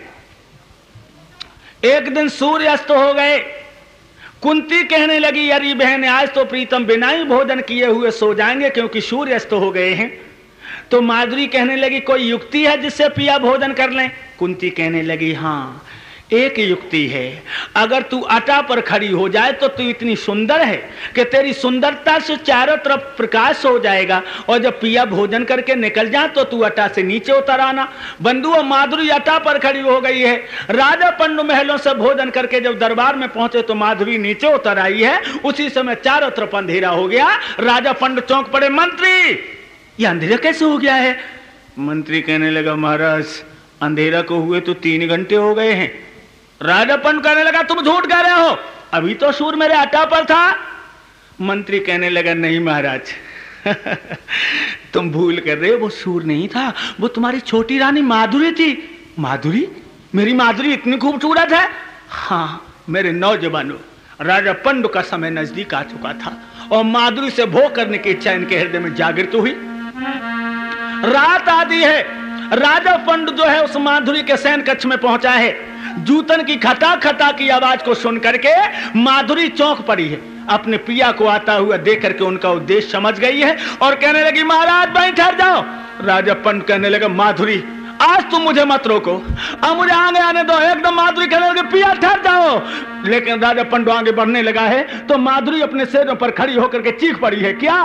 [SPEAKER 1] एक दिन सूर्यास्त हो गए, कुंती कहने लगी, अरे बहन आज तो प्रीतम बिना ही भोजन किए हुए सो जाएंगे क्योंकि सूर्यास्त हो गए हैं। तो माधुरी कहने लगी, कोई युक्ति है जिससे पिया भोजन कर लें? कुंती कहने लगी, हाँ, एक युक्ति है, अगर तू अटा पर खड़ी हो जाए तो तू इतनी सुंदर है कि तेरी सुंदरता से चारों तरफ प्रकाश हो जाएगा, और जब पिया भोजन करके निकल जाए तो तू अटा से नीचे उतर आना। बंधु और माधुरी अटा पर खड़ी हो गई है। राजा पंडु महलों से भोजन करके जब दरबार में पहुंचे तो माधुरी नीचे उतर आई है। उसी समय चारों तरफ अंधेरा हो गया। राजा पंडु चौंक पड़े, मंत्री ये अंधेरा कैसे हो गया है? मंत्री कहने लगा, महाराज अंधेरा को हुए तो 3 घंटे हो गए हैं। राजा पंडु कहने लगा, तुम झूठ कह रहे हो, अभी तो सूर मेरे अटा पर था। मंत्री कहने लगा, नहीं महाराज तुम भूल कर रहे हो, वो सूर नहीं था, वो तुम्हारी छोटी रानी माधुरी थी। माधुरी? मेरी माधुरी इतनी खूबसूरत है? हाँ मेरे नौजवानों, राजा पंडु का समय नजदीक आ चुका था और माधुरी से भोग करने की इच्छा इनके हृदय में जागृत हुई। रात आदि है। राजा पंडु जो है उस माधुरी के शयन कक्ष में पहुंचा है। जूतन की खटा खटा की आवाज को सुन करके माधुरी चौंक पड़ी है। अपने पिया को आता हुआ देख करके उनका उद्देश्य समझ गई है और कहने लगी, महाराज वहीं ठहर जाओ। राजा पंडु कहने लगा, माधुरी आज तुम मुझे मत रोको, अब मुझे आगे आने दो। एकदम माधुरी कहने लगी, पिया ठहर जाओ। लेकिन राजा पंडु आगे बढ़ने लगा है तो माधुरी अपने सिर पर खड़ी होकर के चीख पड़ी है, क्या?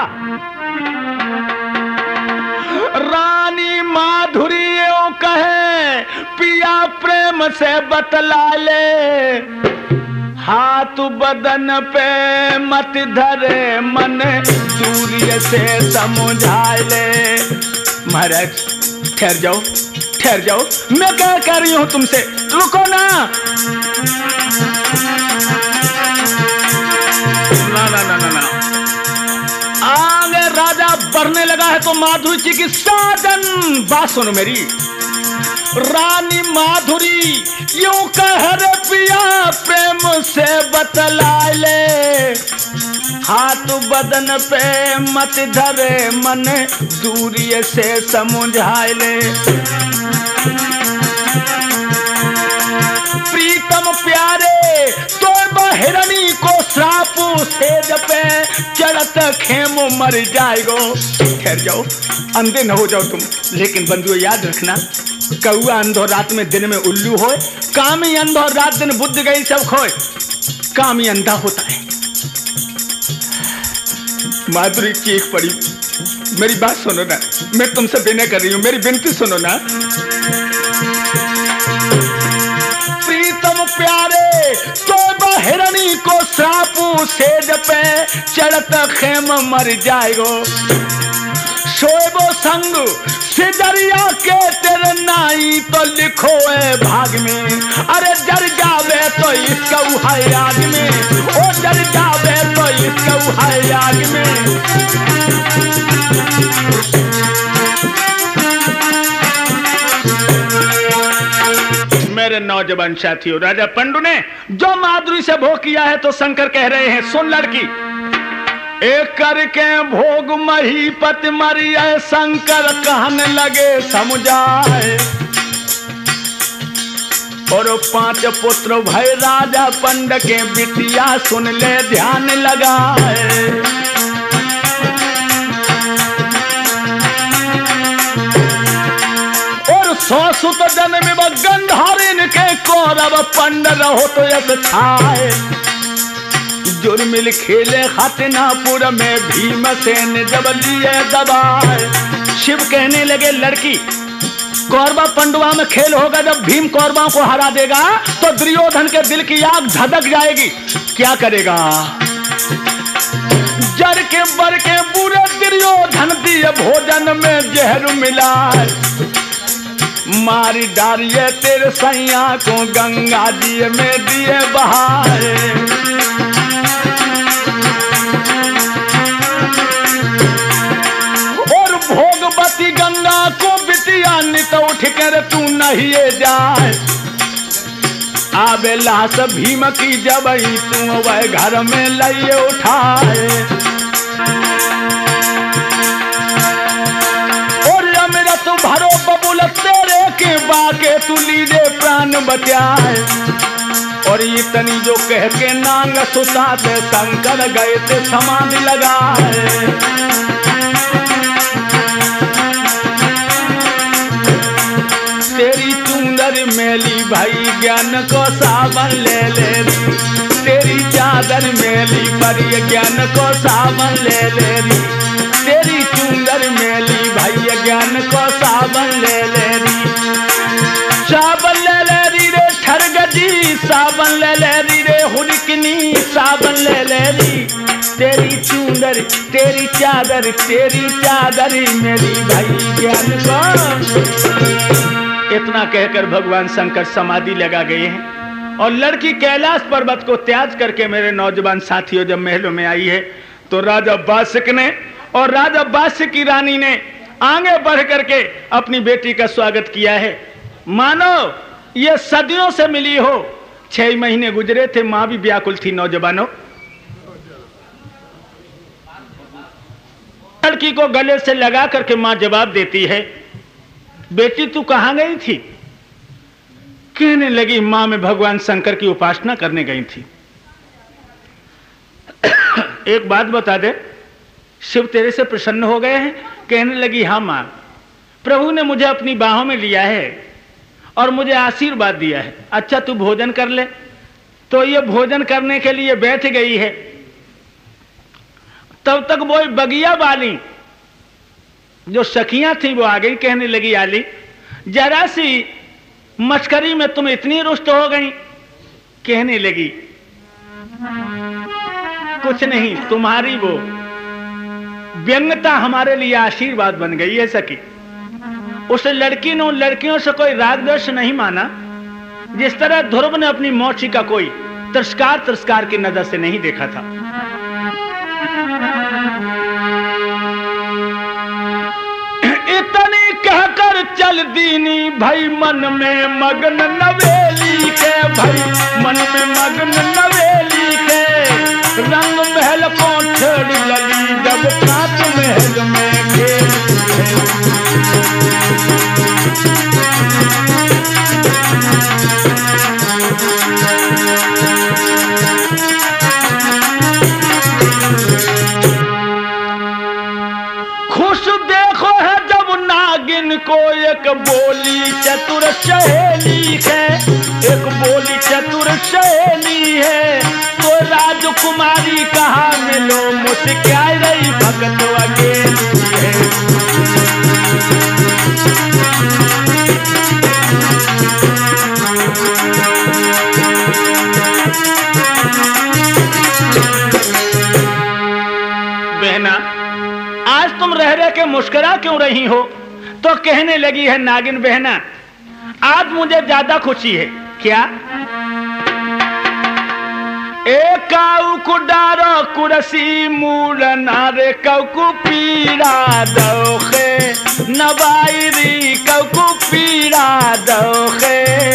[SPEAKER 1] रानी माधुरी यो कहे, पिया प्रेम से बतला ले, हाथ बदन पे मत धरे, मन दूरिये से समझा ले। महाराज ठहर जाओ, ठहर जाओ, मैं क्या कह रही हूं तुमसे, रुको ना। ना ना ना ना ना। आगे राजा बढ़ने लगा है तो माधुरी जी की साजन, बात सुनो मेरी। रानी माधुरी यूं कह रे पिया प्रेम से बतला ले, हाथ बदन पे मत धरे, मन दूरिये से समझा ले। प्रीतम प्यारे तो हिरणी को श्राप सेज पे चढ़त खेम मर जाएगो। ठहर जाओ, अंधे न हो जाओ तुम। लेकिन बंधुओं याद रखना, कौआ अंधो रात में दिन में उल्लू होए, कामी अंधो रात दिन बुद्ध गई सब खोए। कामी अंधा होता है। माधुरी चीख पड़ी, मेरी बात सुनो ना, मैं तुमसे विनय कर रही हूं, मेरी विनती सुनो ना। प्रीतम प्यारे तो हिरणी को श्राप सेज पे चढ़त खेम मर जाएगो। शोएबो संग सिदरिया के तेरे नाई तो लिखो है भाग में, अरे जर जावे तो इसका है आग में, ओ जर जावे तो इसका है आग में। मेरे नौजवान साथियों, राजा पंडु ने जो माधुरी से भोग किया है तो शंकर कह रहे हैं, सुन लड़की, एक करके भोग महीपत मरिया, शंकर कहने लगे समझाए। और 5 पुत्र भय राजा पंड के बिटिया, सुन ले ध्यान लगाए। और 100 सुत जन्म गंधारिन के कौरव पंड रहो तो यश छाए। जुर्मिल खेले हतनापुर में भीमसेन जब लिए दबाए। शिव कहने लगे, लड़की कौरवा पंडुआ में खेल होगा, जब भीम कौरवाओं को हरा देगा तो दुर्योधन के दिल की आग धधक जाएगी। क्या करेगा? जर के बर के बुरे दुर्योधन दिए भोजन में जहर मिलाए। मारी डारिये तेरे सैया को गंगा जी में दिए बहाए। भोगवती गंगा को बिटिया नित उठ कर तू नहीं जाए। आबे लाश भीम की जब तू वह घर में लाइए उठाए। और अमृत भरो बबुल तेरे के बाके तू लीजे प्राण बचाए। और इतनी जो कह के नांग सुताते शंकर गए थे समाधि लगाए। तेरी चुंदर मेली भाई ज्ञान को सावन ले ले री, तेरी चादर मेली पर ये ज्ञान को सावन ले ले री, तेरी चुंदर मेली भाई ज्ञान को सावन ले ले री, सावन ले ले री रे ठरगजी, सावन ले ले री रे हुड़कनी, सावन ले ले री, तेरी चुंदर तेरी चादर मेरी भाई ज्ञान को। इतना कहकर भगवान शंकर समाधि लगा गए हैं और लड़की कैलाश पर्वत को त्याग करके मेरे नौजवान साथियों जब महलों में आई है तो राजा बासिक ने और राजा बासिक की रानी ने आगे बढ़ करके अपनी बेटी का स्वागत किया है। मानो ये सदियों से मिली हो, 6 महीने गुजरे थे, मां भी व्याकुल थी। नौजवानों, लड़की को गले से लगा करके मां जवाब देती है, बेटी तू कहां गई थी? कहने लगी, मां मैं भगवान शंकर की उपासना करने गई थी। एक बात बता दे, शिव तेरे से प्रसन्न हो गए हैं? कहने लगी, हाँ मां, प्रभु ने मुझे अपनी बाहों में लिया है और मुझे आशीर्वाद दिया है। अच्छा तू भोजन कर ले। तो ये भोजन करने के लिए बैठ गई है, तब तक वो बगिया वाली जो सखियां थी वो आ गई। कहने लगी, आली जरा सी मस्करी में तुम इतनी रुष्ट हो गई? कहने लगी, कुछ नहीं, तुम्हारी वो व्यंग्यता हमारे लिए आशीर्वाद बन गई है सखी। उस लड़की ने उन लड़कियों से कोई राग द्वेष नहीं माना, जिस तरह ध्रुव ने अपनी मौसी का कोई तिरस्कार की नजर से नहीं देखा था। इतनी कहकर चल दीनी भाई मन में मगन नवेली के, भाई मन में मगन नवेली के, रंग महल को छेड़ लली जब कांच महल में घेर। खुश देखो है जब नागिन को एक बोली चतुर सहेली है, एक बोली चतुर सहेली है, तो राजकुमारी कहा मिलो मुस्काई रही भगत अकेली है। बहना, आज तुम रह रह के मुस्कुरा क्यों रही हो? तो कहने लगी है नागिन, बहना आज मुझे ज्यादा खुशी है। क्या? काऊ कुडारो कुरसी मूल नारे कौकु पीड़ा दोखे नवाईरी कौकु पीड़ा दोखे।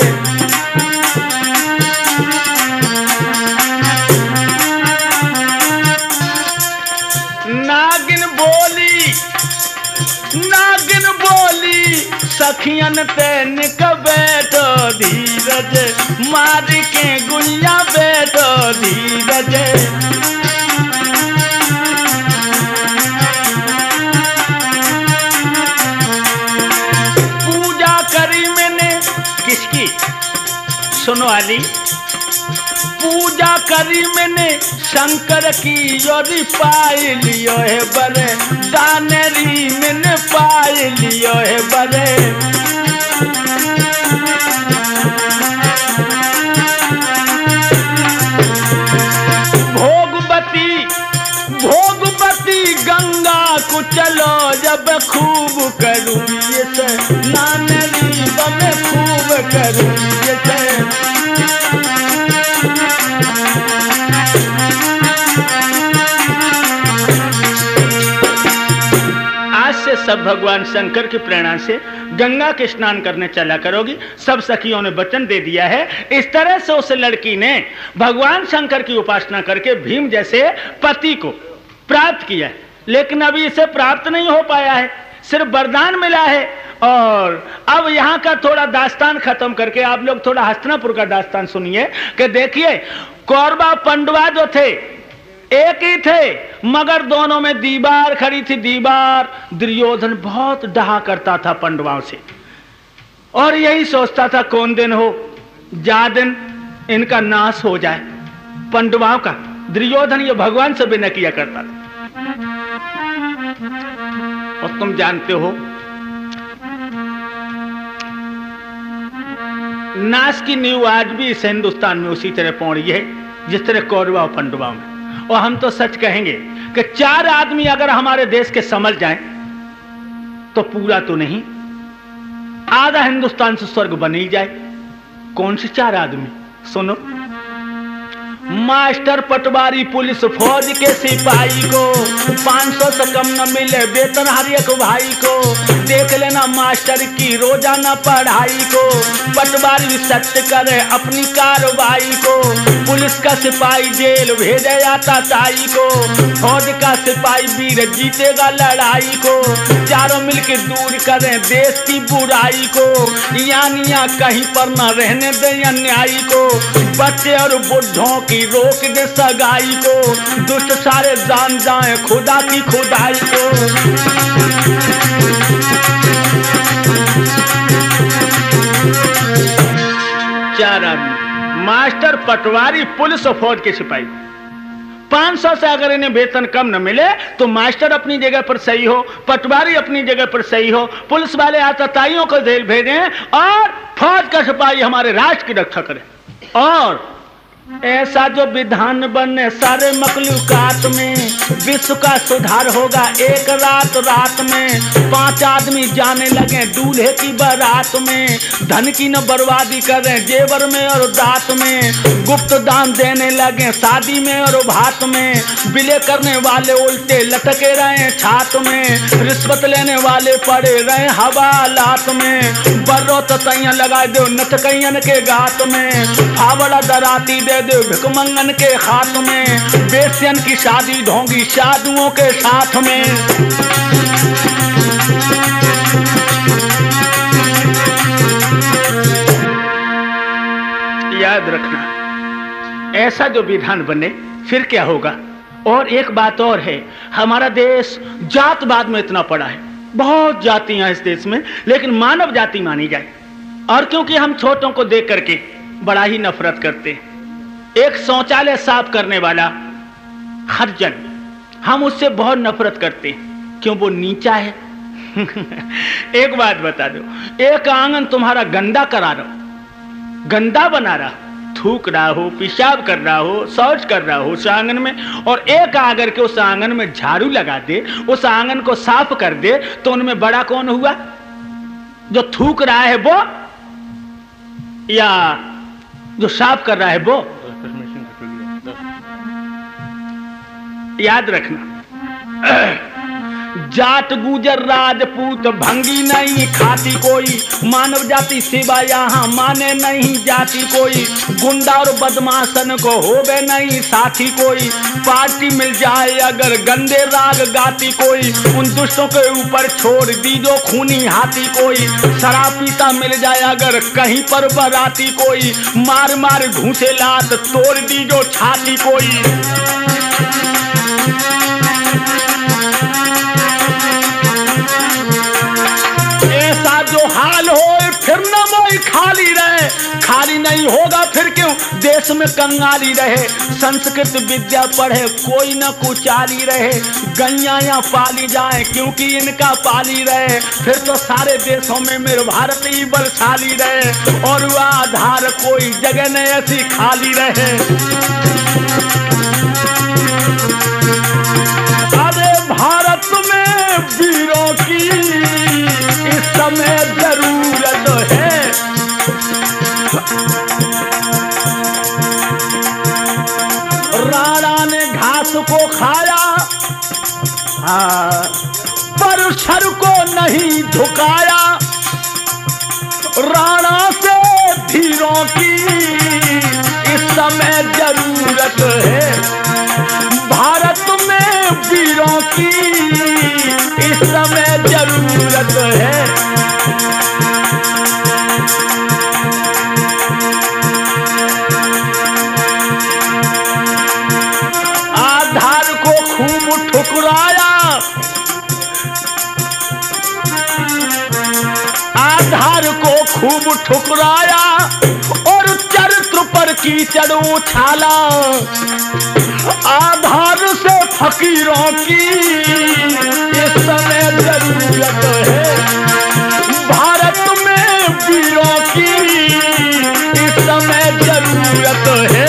[SPEAKER 1] नागिन बोली सखियन तेन का बैठो धीरज, मार के गुइया बैठो धीरज। पूजा करी मैंने किसकी? सुनो आली, पूजा करी मैंने शंकर की योरी पाई लियो है बरे, दानेरी मैंने पाई लियो है बरे। भोगवती गंगा को चलो जब खूब करूँ ये से, नानेरी बमे खूब करूँ ये से। सब भगवान शंकर की प्रेरणा से गंगा के स्नान करने चला करोगी। सब सखियों ने वचन दे दिया है। इस तरह से उस लड़की ने भगवान शंकर की उपासना करके भीम जैसे पति को प्राप्त किया, लेकिन अभी इसे प्राप्त नहीं हो पाया है, सिर्फ वरदान मिला है। और अब यहाँ का थोड़ा दास्तान खत्म करके आप लोग थोड़ा हस्तिनापुर का दास्तान सुनिए कि देखिए कौरवा पंडवा जो थे एक ही थे, मगर दोनों में दीवार खड़ी थी, दीवार। दुर्योधन बहुत डहा करता था पंडवाओं से और यही सोचता था कौन दिन हो जा दिन इनका नाश हो जाए। पांडवों का दुर्योधन ये भगवान से विनय किया करता था। और तुम जानते हो नाश की नींव आज भी इस हिंदुस्तान में उसी तरह पौड़ी है जिस तरह कौरवा और पांडवों में। और हम तो सच कहेंगे कि 4 आदमी अगर हमारे देश के समझ जाएं तो पूरा तो नहीं, आधा हिंदुस्तान से स्वर्ग बन ही जाए। कौन से 4 आदमी? सुनो, मास्टर, पटवारी, पुलिस, फौज के सिपाही को 500 से कम न मिले वेतन हर एक भाई को। देख लेना मास्टर की रोजाना पढ़ाई को। पटवारी सत्य करे अपनी कार्रवाई को। पुलिस का सिपाही जेल भेजे जाता ताई को। फौज का सिपाही वीर जीतेगा लड़ाई को। चारों मिलके दूर करें देश की बुराई को। यानिया कहीं पर न रहने दे अन्यायी को। बच्चे और बुढ़ों की रोक दे सगाई को। दुष्ट सारे जान जाए खुदा की खुदाई को। चार आदमी, मास्टर, पटवारी, पुलिस और फौज के सिपाही। 500 से अगर इन्हें वेतन कम न मिले तो मास्टर अपनी जगह पर सही हो, पटवारी अपनी जगह पर सही हो, पुलिस वाले आतताइयों को जेल भेजें और फौज का सिपाही हमारे राष्ट्र की रक्षा करे। और ऐसा जो विधान बने सारे मखलूकात में, विश्व का सुधार होगा एक रात रात में। 5 आदमी जाने लगे दूल्हे की बारात में। धन की न बर्बादी करें जेवर में और दांत में। गुप्त दान देने लगे शादी में और भात में। विलय करने वाले उल्टे लटके रहे छात में। रिश्वत लेने वाले पड़े रहे हवालात में। बर्रो तैया लगा दो नटकैयन के गात में। फावड़ा दराती दे दो भिकमंगन के हाथ में। बेसियन की शादी ढोंगी साधुओं के साथ में। याद रखना, ऐसा जो विधान बने फिर क्या होगा। और एक बात और है, हमारा देश जातवाद में इतना पड़ा है, बहुत जातियां इस देश में, लेकिन मानव जाति मानी जाए। और क्योंकि हम छोटों को देख करके बड़ा ही नफरत करते हैं। एक शौचालय साफ करने वाला हरिजन, हम उससे बहुत नफरत करते हैं, क्यों? वो नीचा है। एक बात बता दो, एक आंगन तुम्हारा गंदा करा रहा, गंदा बना रहा, थूक रहा हो, पेशाब कर रहा हो, शौच कर रहा हो उस आंगन में, और एक आकर के उस आंगन में झाड़ू लगा दे, उस आंगन को साफ कर दे, तो उनमें बड़ा कौन हुआ? जो थूक रहा है वो या जो साफ कर रहा है वो? याद रखना, जाट गुजर राजपूत भंगी नहीं खाती कोई। मानव जाति सेवा यहाँ माने नहीं जाती कोई। गुंडा और बदमाशन को होवे नहीं साथी कोई। पार्टी मिल जाए अगर गंदे राग गाती कोई। उन दुष्टों के ऊपर छोड़ दीजो खूनी हाथी कोई। शराब पीता मिल जाए अगर कहीं पर बराती कोई। मार मार घूसे लात तोड़ दीजो छाती कोई। ऐसा जो हाल हो फिर न मोई खाली रहे। खाली नहीं होगा फिर क्यों देश में कंगाली रहे। संस्कृत विद्या पढ़े कोई न कुचाली रहे। गैया या पाली जाए क्योंकि इनका पाली रहे। फिर तो सारे देशों में मेरे भारत ही बलशाली रहे। और वह आधार कोई जगह न ऐसी खाली रहे। अरे भारत में वीरों की इस समय जरूरत है। राणा ने घास को खाया पर सर को नहीं झुकाया। राणा से वीरों की इस समय जरूरत है। भारत में वीरों की इस समय जरूरत है। आधार को खूब ठुकराया। आधार को खूब ठुकराया और चरित्र पर कीचड़ उछाला, आधार से फकीरों की इस समय जरूरत है, भारत में वीरों की इस समय जरूरत है।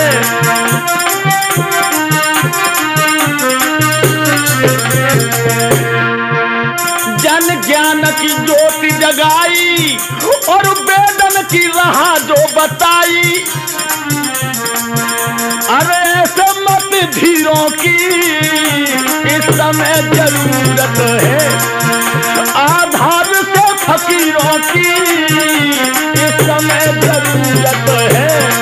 [SPEAKER 1] जन ज्ञान की ज्योति जगाई और वेदन की राह जो बताई, अरे ऐसे मत धीरों की इस समय जरूरत है, आधार से फकीरों की इस समय जरूरत है।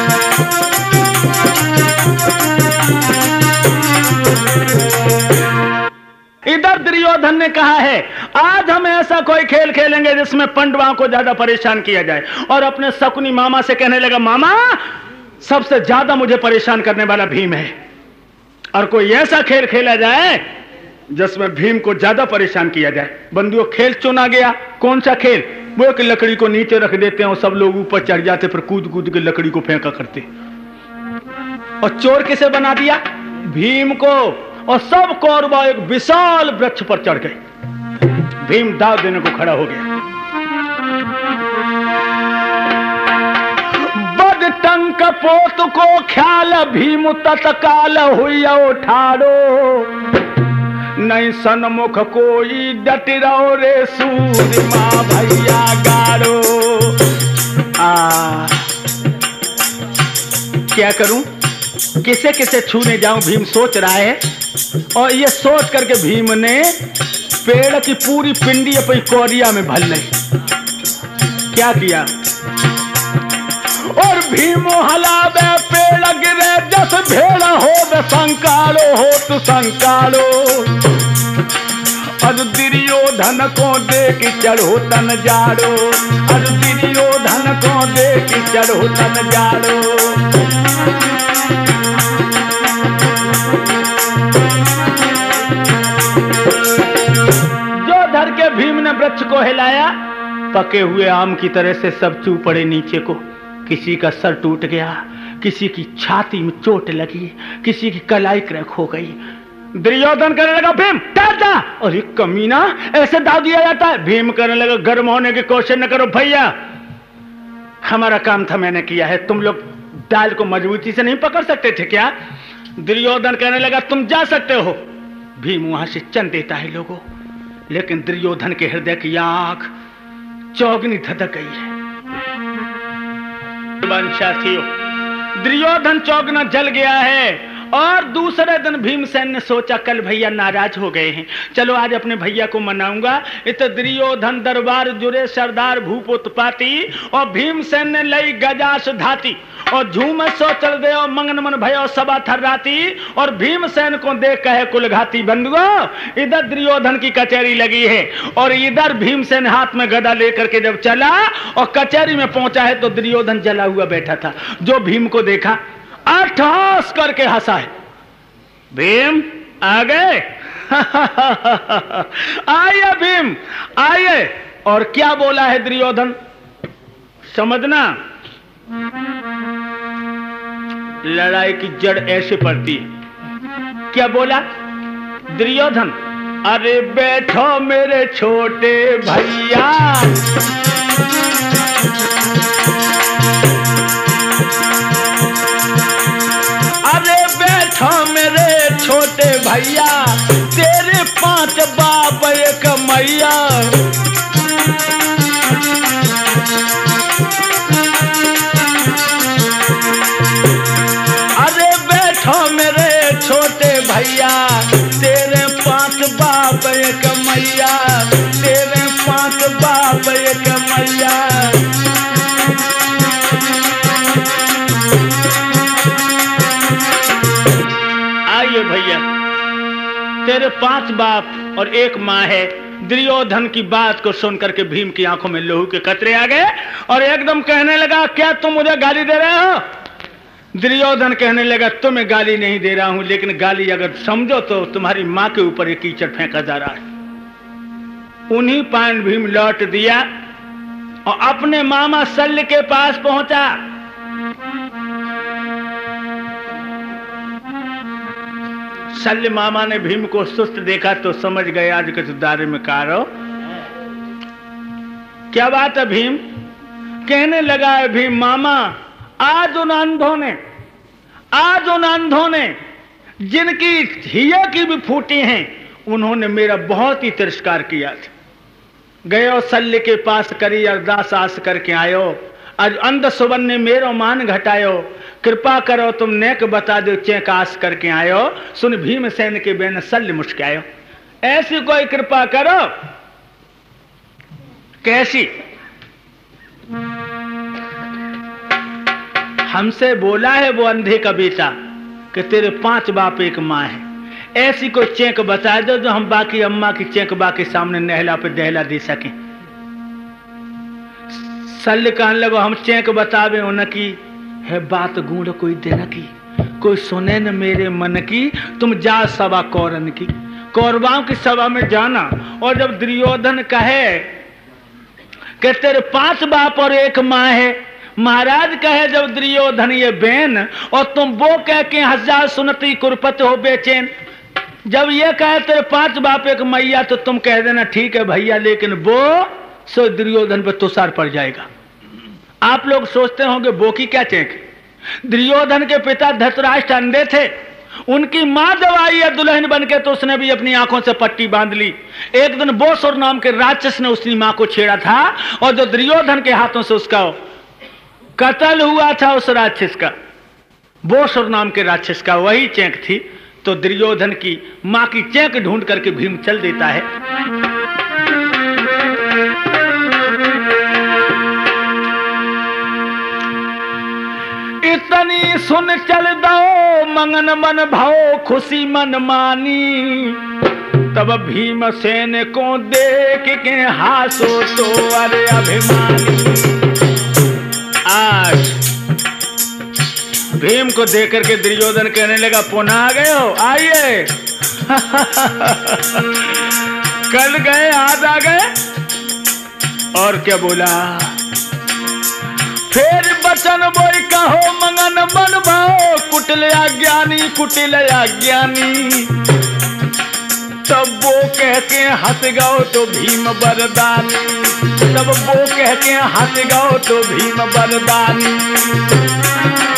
[SPEAKER 1] इधर दुर्योधन ने कहा है आज हम ऐसा कोई खेल खेलेंगे जिसमें पांडवों को ज्यादा परेशान किया जाए, और अपने शकुनी मामा से कहने लगा मामा सबसे ज्यादा मुझे परेशान करने वाला भीम है, और कोई ऐसा खेल खेला जाए जिसमें भीम को ज्यादा परेशान किया जाए। बंधुओं खेल चुना गया। कौन सा खेल? वो कि लकड़ी को नीचे रख देते हैं और सब लोग ऊपर चढ़ जाते, फिर कूद कूद के लकड़ी को फेंका करते। और चोर किसे बना दिया? भीम को। और सब कौरव एक विशाल वृक्ष पर चढ़ गए। भीम दाव देने को खड़ा हो गया। बद टंक पोत को ख्याल भीम तत्काल हुई उठाड़ो, नहीं सन्मुख कोई डट रहो रे सूरमा भैया गाड़ो। क्या करूं, किसे किसे छूने जाऊं, भीम सोच रहा है। और ये सोच करके भीम ने पेड़ की पूरी पिंडी अपनी कोरिया में भर ली। क्या किया? और भीमो हलावे पेड़ गिरे जस भेड़ हो बे संकालो हो तु संकालो, और दुर्योधन को देख चढ़ो तन जाड़ो, और दुर्योधन को देख चढ़ो तन जाड़ो। धर के भीम ने वृक्ष को हिलाया, पके हुए आम की तरह से सब चू पड़े नीचे को। किसी का सर टूट गया, किसी की छाती में चोट लगी, किसी की कलाई क्रैक हो गई। दुर्योधन कहने लगा भीम डर जा, और एक कमीना ऐसे दाव दिया जाता है। भीम कहने लगा गर्म होने की कोशिश न करो भैया, हमारा काम था मैंने किया है, तुम लोग डाल को मजबूती से नहीं पकड़ सकते थे क्या? दुर्योधन कहने लगा तुम जा सकते हो। भीम वहां से चल देता है लोगों, लेकिन दुर्योधन के हृदय की आग चौगनी धधक गई है। साथियों, दुर्योधन चौगना जल गया है। और दूसरे दिन भीमसेन ने सोचा कल भैया नाराज हो गए हैं, चलो आज अपने भैया को मनाऊंगा। इत दुर्योधन दरबार जुरे सरदार भूप उत्पाती, और भीमसेन ने लई गजास धाती, और झूम सो चल दे और मंगन मन भयो सभा थर्राती, और भीमसेन को देख कहे कुलघाती। बंधुओं इधर दुर्योधन की कचहरी लगी है, और इधर भीमसेन हाथ में गदा लेकर के जब चला और कचहरी में पहुंचा है तो दुर्योधन जला हुआ बैठा था। जो भीम को देखा अट्ठास करके हंसा है। भीम आ गए? आइए भीम आइए। और क्या बोला है दुर्योधन समझना, लड़ाई की जड़ ऐसे पड़ती है। क्या बोला दुर्योधन? अरे बैठो मेरे छोटे भैया, अरे बैठो मेरे छोटे भैया, तेरे 5 बाप एक मैया। अरे बैठो मेरे छोटे भैया, तेरे 5 बाप एक मैया, तेरे 5 बाप एक मैया। आइए भैया, तेरे 5 बाप और एक माँ है। दुर्योधन की बात को सुनकर के भीम की आंखों में लहू के कतरे आ गए और एकदम कहने लगा क्या तुम मुझे गाली दे रहे हो? दुर्योधन कहने लगा तुम्हें गाली नहीं दे रहा हूं, लेकिन गाली अगर समझो तो तुम्हारी मां के ऊपर एक कीचड़ फेंका जा रहा है। उन्हीं पान भीम लौट दिया और अपने मामा शल्य के पास पहुंचा। शल्य मामा ने भीम को सुस्त देखा तो समझ गए आज के दारे में कारो। क्या बात है भीम? कहने लगा है भीम, मामा आज उन अंधों ने जिनकी हिया की भी फूटी हैं, उन्होंने मेरा बहुत ही तिरस्कार किया था। गयो शल्य के पास करी अरदास आस करके आयो, आज अंध सुवन ने मेरो मान घटायो, कृपा करो तुम नेक बता दो चेक आस करके आयो। सुन भीमसेन के बेन शल्य मुस्कायो, ऐसी कोई कृपा करो। कैसी? हमसे बोला है वो अंधे का बेटा कि तेरे 5 बाप 1 माँ है, ऐसी कोई चेक बता दो जो हम बाकी अम्मा की चेक बाकी सामने नहला पे दहला दे सकें। शल्य कहने लगो, हम चेक बतावे उनकी है बात गूढ़ कोई दिन की, कोई सुने न मेरे मन की, तुम जा सभा कौरन की। कौरवाओं की सभा में जाना, और जब दुर्योधन कहे कि तेरे 5 बाप और 1 माँ है, महाराज कहे जब दुर्योधन ये बेन, और तुम वो कह के 1000 सुनती कुरपत हो बेचैन। जब ये कहे तेरे 5 बाप 1 मैया, तो तुम कह देना ठीक है भैया, लेकिन वो सो दुर्योधन पर तुषार पड़ जाएगा। आप लोग सोचते होंगे वो की क्या चेक? दुर्योधन के पिता धृतराष्ट्र अंधे थे, उनकी मां जब आई है दुल्हन बनके तो उसने भी अपनी आंखों से पट्टी बांध ली। एक दिन बोसुर नाम के राक्षस ने उसकी मां को छेड़ा था, और जो दुर्योधन के हाथों से उसका कत्ल हुआ था, उस राक्षस का, बोसुर नाम के राक्षस का वही चेक थी। तो दुर्योधन की मां की चेक ढूंढ करके भीम चल देता है। इतनी सुन चल दो मंगन मन भाओ खुशी मन मानी, तब भीमसेन को देख के हासो तो अरे अभिमानी। आज भीम को देख करके दुर्योधन कहने लगा, पुनः आ गए हो, आइए। कल गए आज आ गए। और क्या बोला? फिर बचन बोई कहो मंगन मन भाओ, कुटिल अज्ञानी। तब वो कह के हंस गओ तो भीम बरदानी, तब वो कह के हंस गओ तो भीम बरदानी।